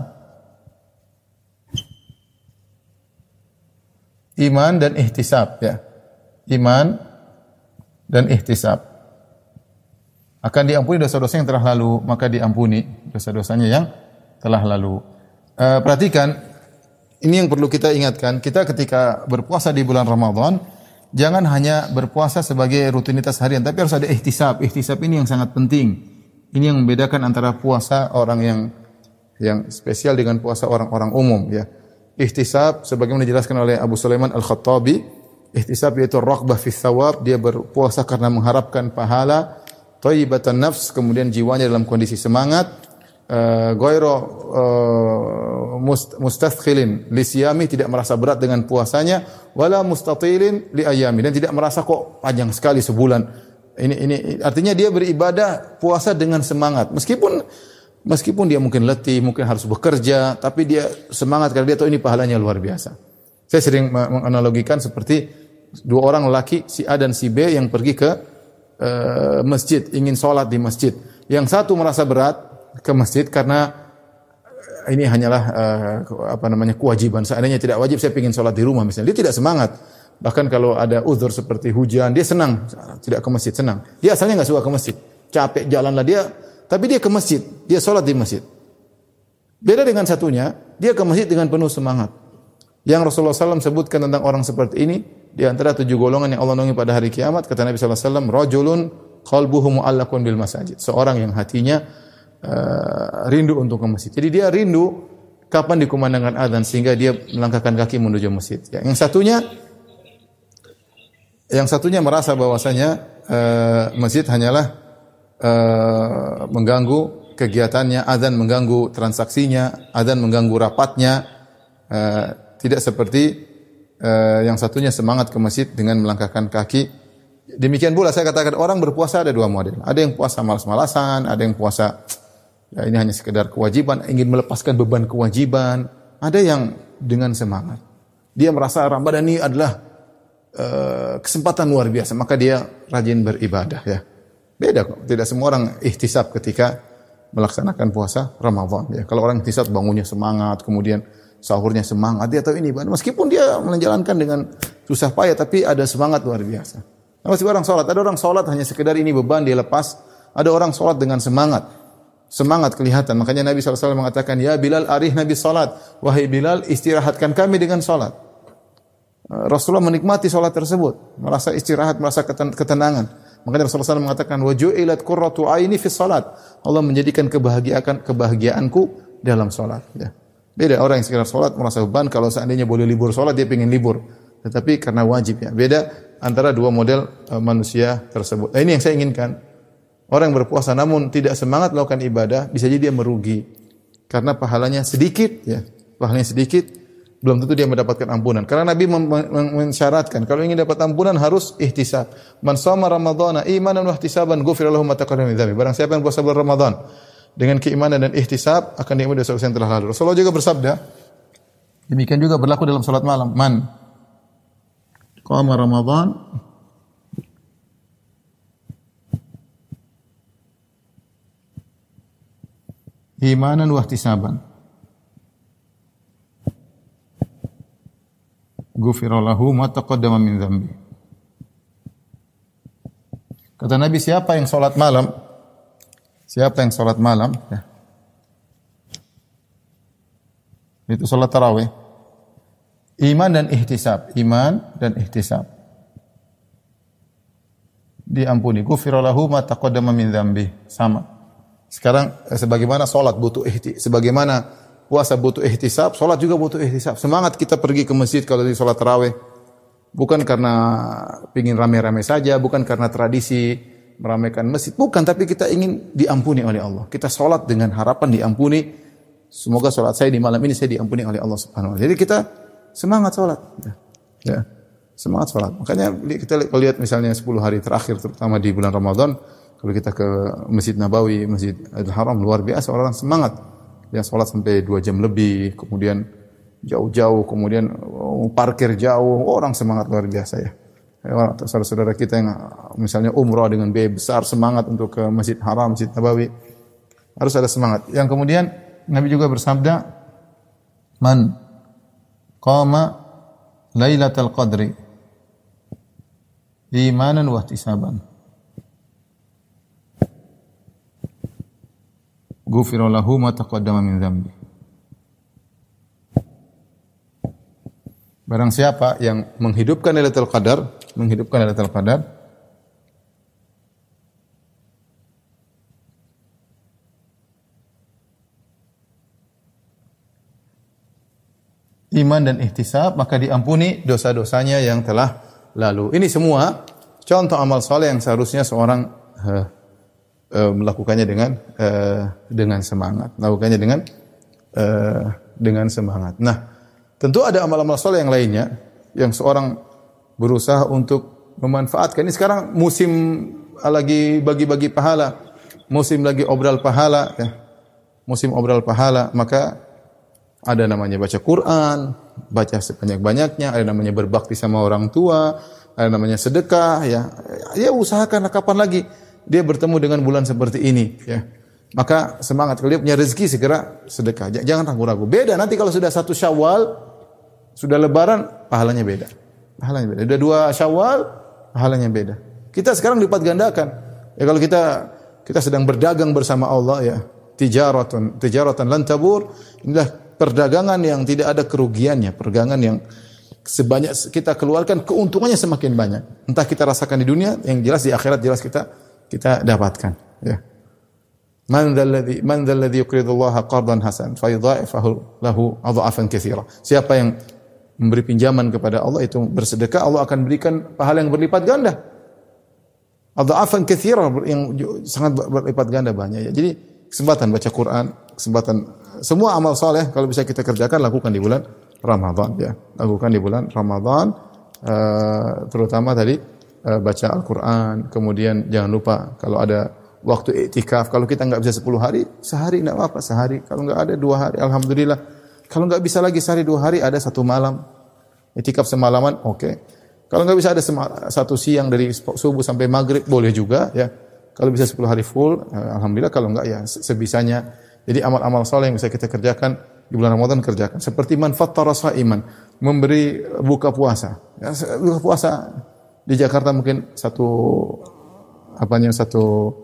iman dan ihtisab, ya. Iman dan ihtisab. Akan diampuni dosa-dosa yang telah lalu, maka diampuni dosa-dosanya yang telah lalu. Uh, perhatikan, ini yang perlu kita ingatkan, kita ketika berpuasa di bulan Ramadan, jangan hanya berpuasa sebagai rutinitas harian, tapi harus ada ihtisab. Ihtisab ini yang sangat penting. Ini yang membedakan antara puasa orang yang yang spesial dengan puasa orang-orang umum, ya. ihtisab sebagaimana dijelaskan oleh Abu Sulaiman Al-Khattabi, ihtisab yaitu raghbah fi thawab, dia berpuasa karena mengharapkan pahala, thayyibatan nafs, kemudian jiwanya dalam kondisi semangat, uh, ghairu uh, mustathqilin li siyami, tidak merasa berat dengan puasanya, wala mustatilin li ayami, dan tidak merasa kok panjang sekali sebulan. Ini ini artinya dia beribadah puasa dengan semangat. Meskipun meskipun dia mungkin letih, mungkin harus bekerja, tapi dia semangat karena dia tahu ini pahalanya luar biasa. Saya sering menganalogikan seperti dua orang lelaki, si A dan si B, yang pergi ke uh, masjid, ingin sholat di masjid. Yang satu merasa berat ke masjid karena ini hanyalah uh, apa namanya kewajiban. Seandainya tidak wajib, saya ingin sholat di rumah misalnya. Dia tidak semangat. Bahkan kalau ada uzur seperti hujan, dia senang tidak ke masjid, senang. Dia asalnya nggak suka ke masjid, capek jalanlah dia, tapi dia ke masjid, dia sholat di masjid. Beda dengan satunya, dia ke masjid dengan penuh semangat. Yang Rasulullah shallallahu alaihi wasallam sebutkan tentang orang seperti ini, di antara tujuh golongan yang Allah naungi pada hari kiamat, kata Nabi shallallahu alaihi wasallam, rajulun qalbuhu mu'allaqun bil masajid. Seorang yang hatinya uh, rindu untuk ke masjid. Jadi dia rindu kapan dikumandangkan azan sehingga dia melangkahkan kaki menuju masjid. Yang satunya Yang satunya merasa bahwasanya uh, masjid hanyalah uh, mengganggu kegiatannya, azan mengganggu transaksinya, azan mengganggu rapatnya. Uh, tidak seperti uh, yang satunya semangat ke masjid dengan melangkahkan kaki. Demikian pula saya katakan orang berpuasa ada dua model. Ada yang puasa malas-malasan, ada yang puasa ya ini hanya sekedar kewajiban, ingin melepaskan beban kewajiban. Ada yang dengan semangat. Dia merasa Ramadan ini adalah Uh, kesempatan luar biasa, maka dia rajin beribadah ya. Beda kok, tidak semua orang ihtisab ketika melaksanakan puasa Ramadan ya. Kalau orang ihtisab bangunnya semangat, kemudian sahurnya semangat, dia tahu ini ibadah. Meskipun dia menjalankan dengan susah payah, tapi ada semangat luar biasa. Nah, masih orang sholat, ada orang sholat hanya sekedar ini beban dia lepas, ada orang sholat dengan semangat. Semangat kelihatan. Makanya Nabi shallallahu alaihi wasallam mengatakan, ya Bilal arih Nabi sholat. Wahai Bilal, istirahatkan kami dengan sholat. Rasulullah menikmati sholat tersebut, merasa istirahat, merasa ketenangan. Makanya Rasulullah shallallahu alaihi wasallam mengatakan, waju'ilat qurratu aini fi sholat. Allah menjadikan kebahagiaan kebahagiaanku dalam sholat. Ya. Beda orang yang sekedar sholat merasa beban, kalau seandainya boleh libur sholat dia ingin libur, tetapi karena wajib ya. Beda antara dua model uh, manusia tersebut. Nah, ini yang saya inginkan. Orang yang berpuasa namun tidak semangat melakukan ibadah, bisa jadi dia merugi karena pahalanya sedikit ya, pahalanya sedikit. Belum tentu dia mendapatkan ampunan. Karena Nabi mensyaratkan kalau ingin dapat ampunan harus ihtisab. Man shoma ramadhana imanan wa ihtisaban ghufira lahu ma taqaddama min dzambi. Barang siapa yang puasa bulan Ramadan dengan keimanan dan ihtisab akan diampuni dosa-dosa yang telah lalu. Rasulullah juga bersabda, demikian juga berlaku dalam salat malam. Man qama Ramadan imanan wa ihtisaban ghufira lahu ma taqaddama min dzambi. Kata Nabi, siapa yang salat malam? Siapa yang salat malam? Ya. Itu salat tarawih. Iman dan ihtisab, iman dan ihtisab. Diampuni. Ghufira lahu ma taqaddama min dzambi. Sama. Sekarang sebagaimana salat butuh ihtisab, sebagaimana puasa butuh ihtisab, salat juga butuh ihtisab. Semangat kita pergi ke masjid kalau di salat tarawih bukan karena pingin rame-rame saja, bukan karena tradisi meramaikan masjid, bukan, tapi kita ingin diampuni oleh Allah. Kita salat dengan harapan diampuni. Semoga salat saya di malam ini saya diampuni oleh Allah Subhanahu wa taala. Jadi kita semangat salat. Ya. Ya. Semangat salat. Makanya kita lihat misalnya sepuluh hari terakhir terutama di bulan Ramadan, kalau kita ke Masjid Nabawi, Masjid Al-Haram, luar biasa orang semangat. Yang sholat sampai dua jam lebih, kemudian jauh-jauh, kemudian oh, parkir jauh, oh, orang semangat luar biasa ya. Saudara-saudara kita yang misalnya umrah dengan biaya besar, semangat untuk ke Masjid Haram, Masjid Nabawi, harus ada semangat. Yang kemudian Nabi juga bersabda, man qama lailatul qadri imanan wa ihtisaban ghufira lahu ma taqaddama min dzambi. Barang siapa yang menghidupkan Lailatul Qadar, menghidupkan Lailatul Qadar, iman dan ihtisab, maka diampuni dosa-dosanya yang telah lalu. Ini semua contoh amal soleh yang seharusnya seorang uh, uh, melakukannya dengan uh, dengan semangat, melakukannya dengan uh, dengan semangat. Nah, tentu ada amal-amal soleh yang lainnya yang seorang berusaha untuk memanfaatkan. Ini sekarang musim lagi bagi-bagi pahala, musim lagi obral pahala, ya. Musim obral pahala, maka ada namanya baca Quran, baca sebanyak-banyaknya, ada namanya berbakti sama orang tua, ada namanya sedekah, ya. Ya usahakan kapan lagi dia bertemu dengan bulan seperti ini, ya. Maka semangat, kalau dia punya rezeki segera sedekah. Jangan ragu-ragu. Beda nanti kalau sudah satu Syawal, sudah Lebaran, pahalanya beda. Pahalanya beda. Sudah dua Syawal, pahalanya beda. Kita sekarang lipat gandakan. Ya kalau kita kita sedang berdagang bersama Allah, ya. Tijaratun, tijaratan lan tabur. Inilah perdagangan yang tidak ada kerugiannya, perdagangan yang sebanyak kita keluarkan keuntungannya semakin banyak. Entah kita rasakan di dunia, yang jelas di akhirat jelas kita kita dapatkan, ya. Man dzalladzi man dzalladzi yuqridullaha qardan hasan fayudha'ifahu lahu adha'afan katsira. Siapa yang memberi pinjaman kepada Allah itu bersedekah, Allah akan berikan pahala yang berlipat ganda. Adha'afan katsira, yang sangat berlipat ganda banyak, ya. Jadi kesempatan baca Quran, kesempatan semua amal saleh kalau bisa kita kerjakan, lakukan di bulan Ramadan, ya. Lakukan di bulan Ramadan, uh, terutama tadi uh, baca Al-Qur'an, kemudian jangan lupa kalau ada waktu iktikaf, kalau kita enggak bisa sepuluh hari, sehari enggak apa-apa, sehari. Kalau enggak ada dua hari, alhamdulillah. Kalau enggak bisa lagi sehari dua hari, ada satu malam. Iktikaf semalaman, oke. Okay. Kalau enggak bisa ada satu siang dari subuh sampai maghrib, boleh juga, ya. Kalau bisa sepuluh hari full, alhamdulillah. Kalau enggak, ya sebisanya. Jadi amal-amal saleh yang bisa kita kerjakan di bulan Ramadan, kerjakan. Seperti man fattara shaiman, memberi buka puasa. Ya, buka puasa di Jakarta mungkin satu apanya satu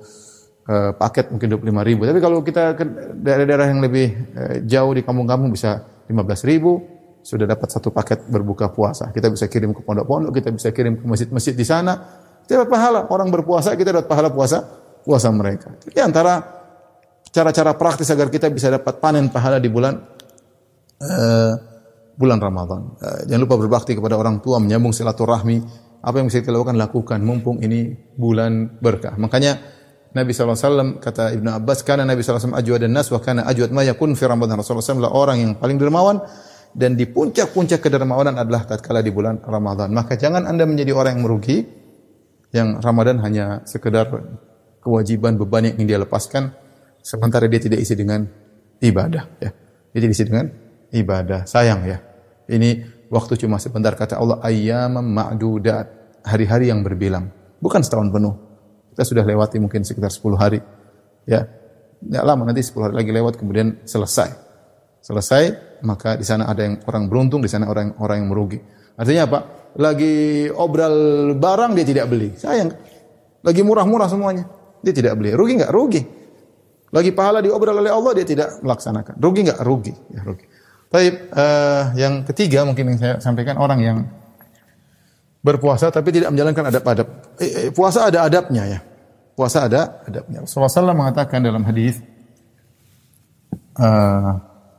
uh, paket mungkin dua puluh lima ribu. Tapi kalau kita ke daerah-daerah yang lebih uh, jauh di kampung-kampung bisa lima belas ribu, sudah dapat satu paket berbuka puasa. Kita bisa kirim ke pondok-pondok, kita bisa kirim ke masjid-masjid di sana. Kita dapat pahala. Orang berpuasa, kita dapat pahala puasa puasa mereka. Ini antara cara-cara praktis agar kita bisa dapat panen pahala di bulan uh, bulan Ramadan. Uh, jangan lupa berbakti kepada orang tua, menyambung silaturahmi. Apa yang bisa kita lakukan, lakukan. Mumpung ini bulan berkah. Makanya Nabi sallallahu alaihi wasallam, kata Ibnu Abbas, karena Nabi sallallahu alaihi wasallam ajwadan nas wa kana ajwad ma yakun fi Ramadan. Rasulullah sallallahu alaihi wasallam orang yang paling dermawan, dan di puncak-puncak kedermawanan adalah tatkala di bulan Ramadan. Maka jangan Anda menjadi orang yang merugi, yang Ramadan hanya sekedar kewajiban, beban yang ingin dia lepaskan, sementara dia tidak isi dengan ibadah, ya. Dia tidak isi dengan ibadah. Sayang, ya. Ini waktu cuma sebentar, kata Allah, ayyamam ma'dudat, hari-hari yang berbilang, bukan setahun penuh. Kita sudah lewati mungkin sekitar sepuluh hari, ya. Tidak lama, nanti sepuluh hari lagi lewat, kemudian selesai. Selesai, maka di sana ada yang orang beruntung, di sana orang orang yang merugi. Artinya apa? Lagi obral barang dia tidak beli. Sayang. Lagi murah-murah semuanya, dia tidak beli. Rugi enggak? Rugi. Lagi pahala diobral oleh Allah, dia tidak melaksanakan. Rugi enggak? Rugi. Ya, rugi. Baik, uh, yang ketiga mungkin yang saya sampaikan, orang yang berpuasa tapi tidak menjalankan adab-adab. Eh, eh, puasa ada adabnya, ya. Puasa ada adabnya. Rasulullah sallallahu alaihi wasallam mengatakan dalam hadis, uh,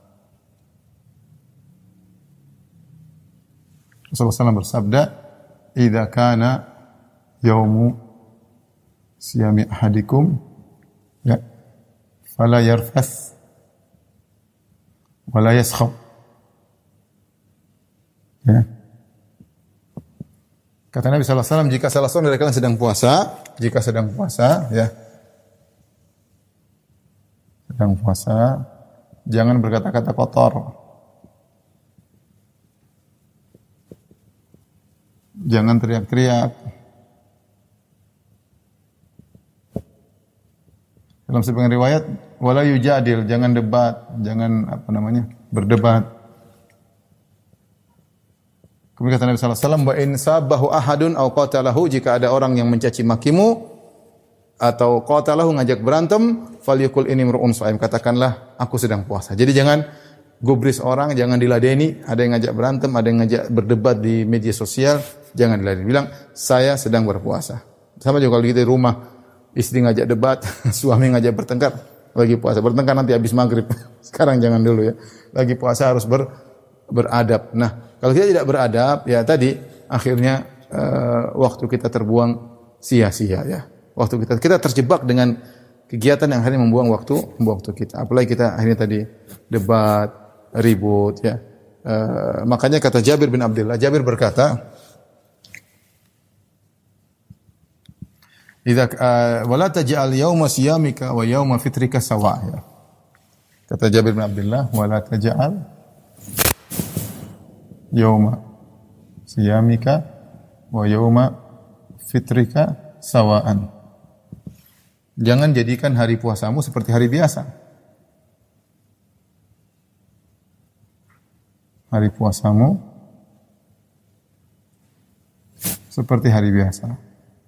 Rasulullah sallallahu alaihi wasallam bersabda, "Idza kana yaumu siyami ahadikum, ya, fala yarfath wala yaskhab." Ya. Kata Nabi sallallahu alaihi wasallam, jika salah seorang dari kalian sedang puasa, jika sedang puasa, ya, sedang puasa, jangan berkata-kata kotor. Jangan teriak-teriak. Dalam sebagian riwayat, wala yujadil, jangan debat, jangan apa namanya, berdebat. Kemudian kata Nabi sallallahu alaihi wasallam, wa in sabahu ahadun aw qatalahu, jika ada orang yang mencaci makimu atau qatalahu, ngajak berantem, falyakul inni mar'un shaim, katakanlah aku sedang puasa. Jadi jangan gubris orang, jangan diladeni. Ada yang ngajak berantem, ada yang ngajak berdebat di media sosial, jangan diladeni. Bilang, saya sedang berpuasa. Sama juga kalau kita di rumah, istri ngajak debat, suami ngajak bertengkar, lagi puasa. Bertengkar nanti habis maghrib. Sekarang jangan dulu, ya. Lagi puasa harus ber beradab. Nah, kalau kita tidak beradab, ya tadi akhirnya uh, waktu kita terbuang sia-sia ya. Waktu kita kita terjebak dengan kegiatan yang akhirnya membuang waktu, membuang waktu kita. Apalagi kita akhirnya tadi debat, ribut ya. Uh, makanya kata Jabir bin Abdullah, Jabir berkata, "Idza uh, wala taj'al yauma siyamika wa yauma fitrika sawa." Ya. Kata Jabir bin Abdullah, "Wala taj'al yauma siyamika wa yauma fitrika sawaan." Jangan jadikan hari puasamu seperti hari biasa. Hari puasamu seperti hari biasa.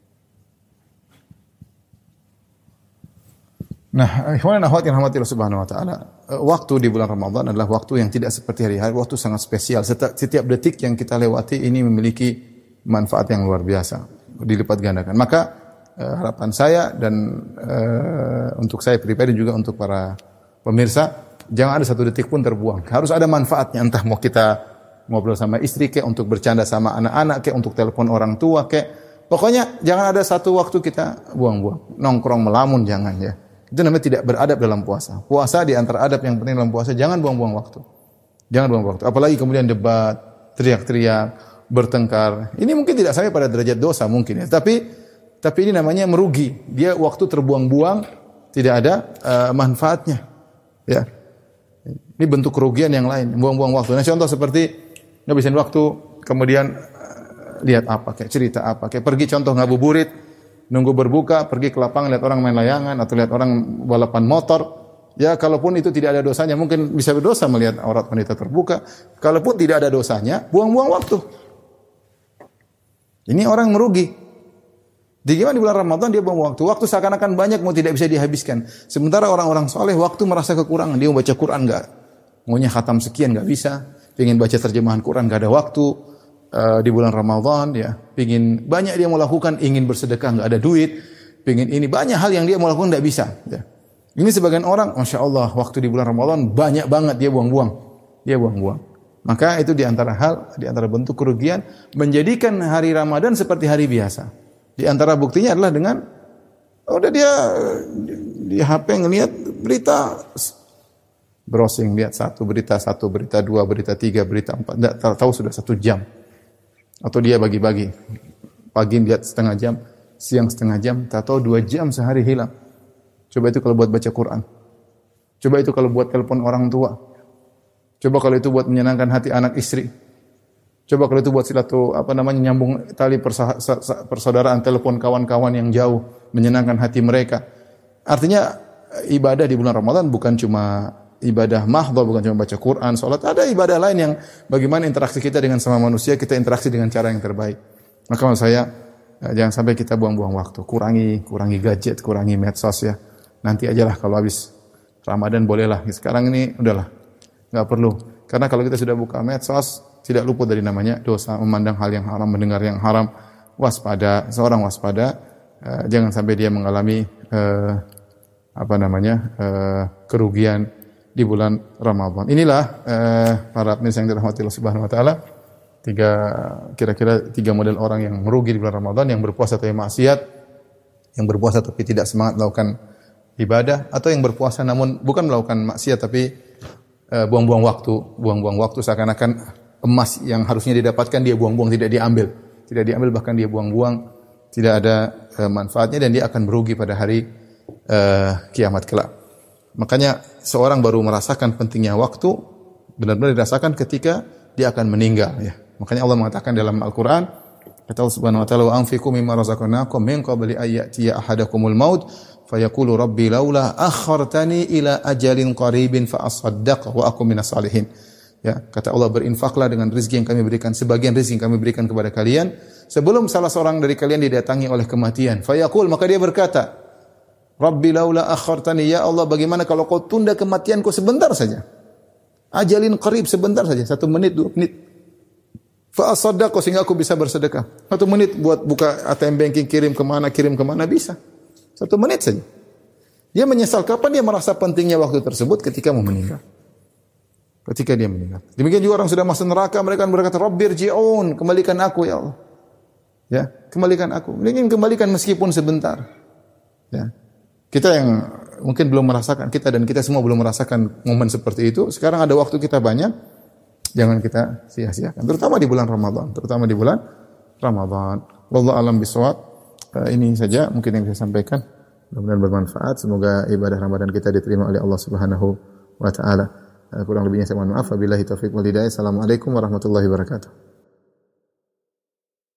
Nah, ikhwan dan akhwat yang rahmati Allah Subhanahu wa taala, waktu di bulan Ramadan adalah waktu yang tidak seperti hari-hari, waktu sangat spesial. Setiap detik yang kita lewati ini memiliki manfaat yang luar biasa, dilipat gandakan. Maka eh, harapan saya dan eh, untuk saya pribadi juga untuk para pemirsa, jangan ada satu detik pun terbuang. Harus ada manfaatnya, entah mau kita ngobrol sama istri kek, untuk bercanda sama anak-anak kek, untuk telepon orang tua kek. Pokoknya jangan ada satu waktu kita buang-buang. Nongkrong melamun jangan ya. Itu namanya tidak beradab dalam puasa. Puasa di antara adab yang penting dalam puasa, jangan buang-buang waktu. Jangan buang waktu. Apalagi kemudian debat, teriak-teriak, bertengkar. Ini mungkin tidak sampai pada derajat dosa mungkin ya. Tapi tapi ini namanya merugi. Dia waktu terbuang-buang, tidak ada uh, manfaatnya. Ya. Ini bentuk kerugian yang lain, buang-buang waktu. Nah, contoh seperti ngabisin waktu, kemudian uh, lihat apa, kayak cerita apa, kayak pergi contoh ngabuburit, nunggu berbuka, pergi ke lapangan lihat orang main layangan atau lihat orang balapan motor. Ya, kalaupun itu tidak ada dosanya, mungkin bisa berdosa melihat aurat wanita terbuka. Kalaupun tidak ada dosanya, buang-buang waktu. Ini orang merugi. Di gimana di bulan Ramadan dia buang waktu. Waktu seakan-akan banyak, mau tidak bisa dihabiskan. Sementara orang-orang soleh waktu merasa kekurangan. Dia mau baca Quran enggak, maunya khatam sekian enggak bisa. Pengen baca terjemahan Quran enggak ada waktu. Uh, di bulan Ramadan ya, pingin banyak dia mau lakukan, ingin bersedekah enggak ada duit, pingin ini banyak hal yang dia mau lakukan enggak bisa ya. Ini sebagian orang, Masya Allah, waktu di bulan Ramadan banyak banget dia buang-buang, dia buang-buang. Maka itu di antara hal, di antara bentuk kerugian menjadikan hari Ramadan seperti hari biasa. Di antara buktinya adalah dengan udah dia di H P ngelihat berita, browsing lihat satu berita, satu berita, dua berita, tiga berita, empat, enggak tahu sudah satu jam. Atau dia bagi-bagi, pagi lihat setengah jam, siang setengah jam, tak tahu dua jam sehari hilang. Coba itu kalau buat baca Quran. Coba itu kalau buat telepon orang tua. Coba kalau itu buat menyenangkan hati anak istri. Coba kalau itu buat silatu apa namanya nyambung tali persaudaraan, telepon kawan-kawan yang jauh, menyenangkan hati mereka. Artinya ibadah di bulan Ramadan bukan cuma ibadah mahdhah, bukan cuma baca Quran, salat, ada ibadah lain yang bagaimana interaksi kita dengan sama manusia, kita interaksi dengan cara yang terbaik. Maka maksud saya jangan sampai kita buang-buang waktu. Kurangi, kurangi gadget, kurangi medsos ya. Nanti ajalah kalau habis Ramadan bolehlah. Sekarang ini udahlah, enggak perlu. Karena kalau kita sudah buka medsos, tidak luput dari namanya dosa, memandang hal yang haram, mendengar yang haram. Waspada, seorang waspada, uh, jangan sampai dia mengalami uh, apa namanya uh, kerugian di bulan Ramadan. Inilah uh, para pemirsa yang dirahmati Allah Subhanahu wa taala, tiga kira-kira tiga model orang yang merugi di bulan Ramadan, yang berpuasa tapi maksiat, yang berpuasa tapi tidak semangat melakukan ibadah, atau yang berpuasa namun bukan melakukan maksiat tapi uh, buang-buang waktu, buang-buang waktu seakan-akan emas yang harusnya didapatkan dia buang-buang, tidak diambil, tidak diambil bahkan dia buang-buang, tidak ada uh, manfaatnya dan dia akan merugi pada hari uh, kiamat kelak. Makanya seorang baru merasakan pentingnya waktu, benar-benar dirasakan ketika dia akan meninggal ya. Makanya Allah mengatakan dalam Al-Qur'an, kata Allah Subhanahu wa taala, "Wa anfiqu mimma razaqnakum min qabli an ya'tiya ahadakumul maut fayaqulu rabbi laula akhartani ila ajalin qaribin fa asaddaq wa akum minas salihin." Ya, kata Allah, berinfaklah dengan rezeki yang kami berikan, sebagian rezeki yang kami berikan kepada kalian sebelum salah seorang dari kalian didatangi oleh kematian. Fayaqul, maka dia berkata, Rabbi laula akhartani, ya Allah bagaimana kalau kau tunda kematianku sebentar saja. Ajalin qarib, sebentar saja, satu menit, dua menit. Fa asaddaqu, sehingga aku bisa bersedekah. Satu menit buat buka A T M banking, kirim kemana, kirim kemana bisa. Satu menit saja. Dia menyesal kapan dia merasa pentingnya waktu tersebut ketika mau meninggal. ketika dia meninggal. Demikian juga orang sudah masuk neraka, mereka akan berkata, Rabbirji'un, kembalikan aku ya Allah. Ya, kembalikan aku. Ingin kembalikan meskipun sebentar. Ya. Kita yang mungkin belum merasakan, kita dan kita semua belum merasakan momen seperti itu. Sekarang ada waktu kita banyak, jangan kita sia-siakan. Terutama di bulan Ramadan, terutama di bulan Ramadan. Wallahu a'lam bishawab. Uh, ini saja mungkin yang saya sampaikan. Mudah-mudahan bermanfaat. Semoga ibadah Ramadan kita diterima oleh Allah Subhanahu wa taala. Uh, kurang lebihnya saya mohon maaf. Wabillahi taufiq wal hidayah. Assalamualaikum warahmatullahi wabarakatuh.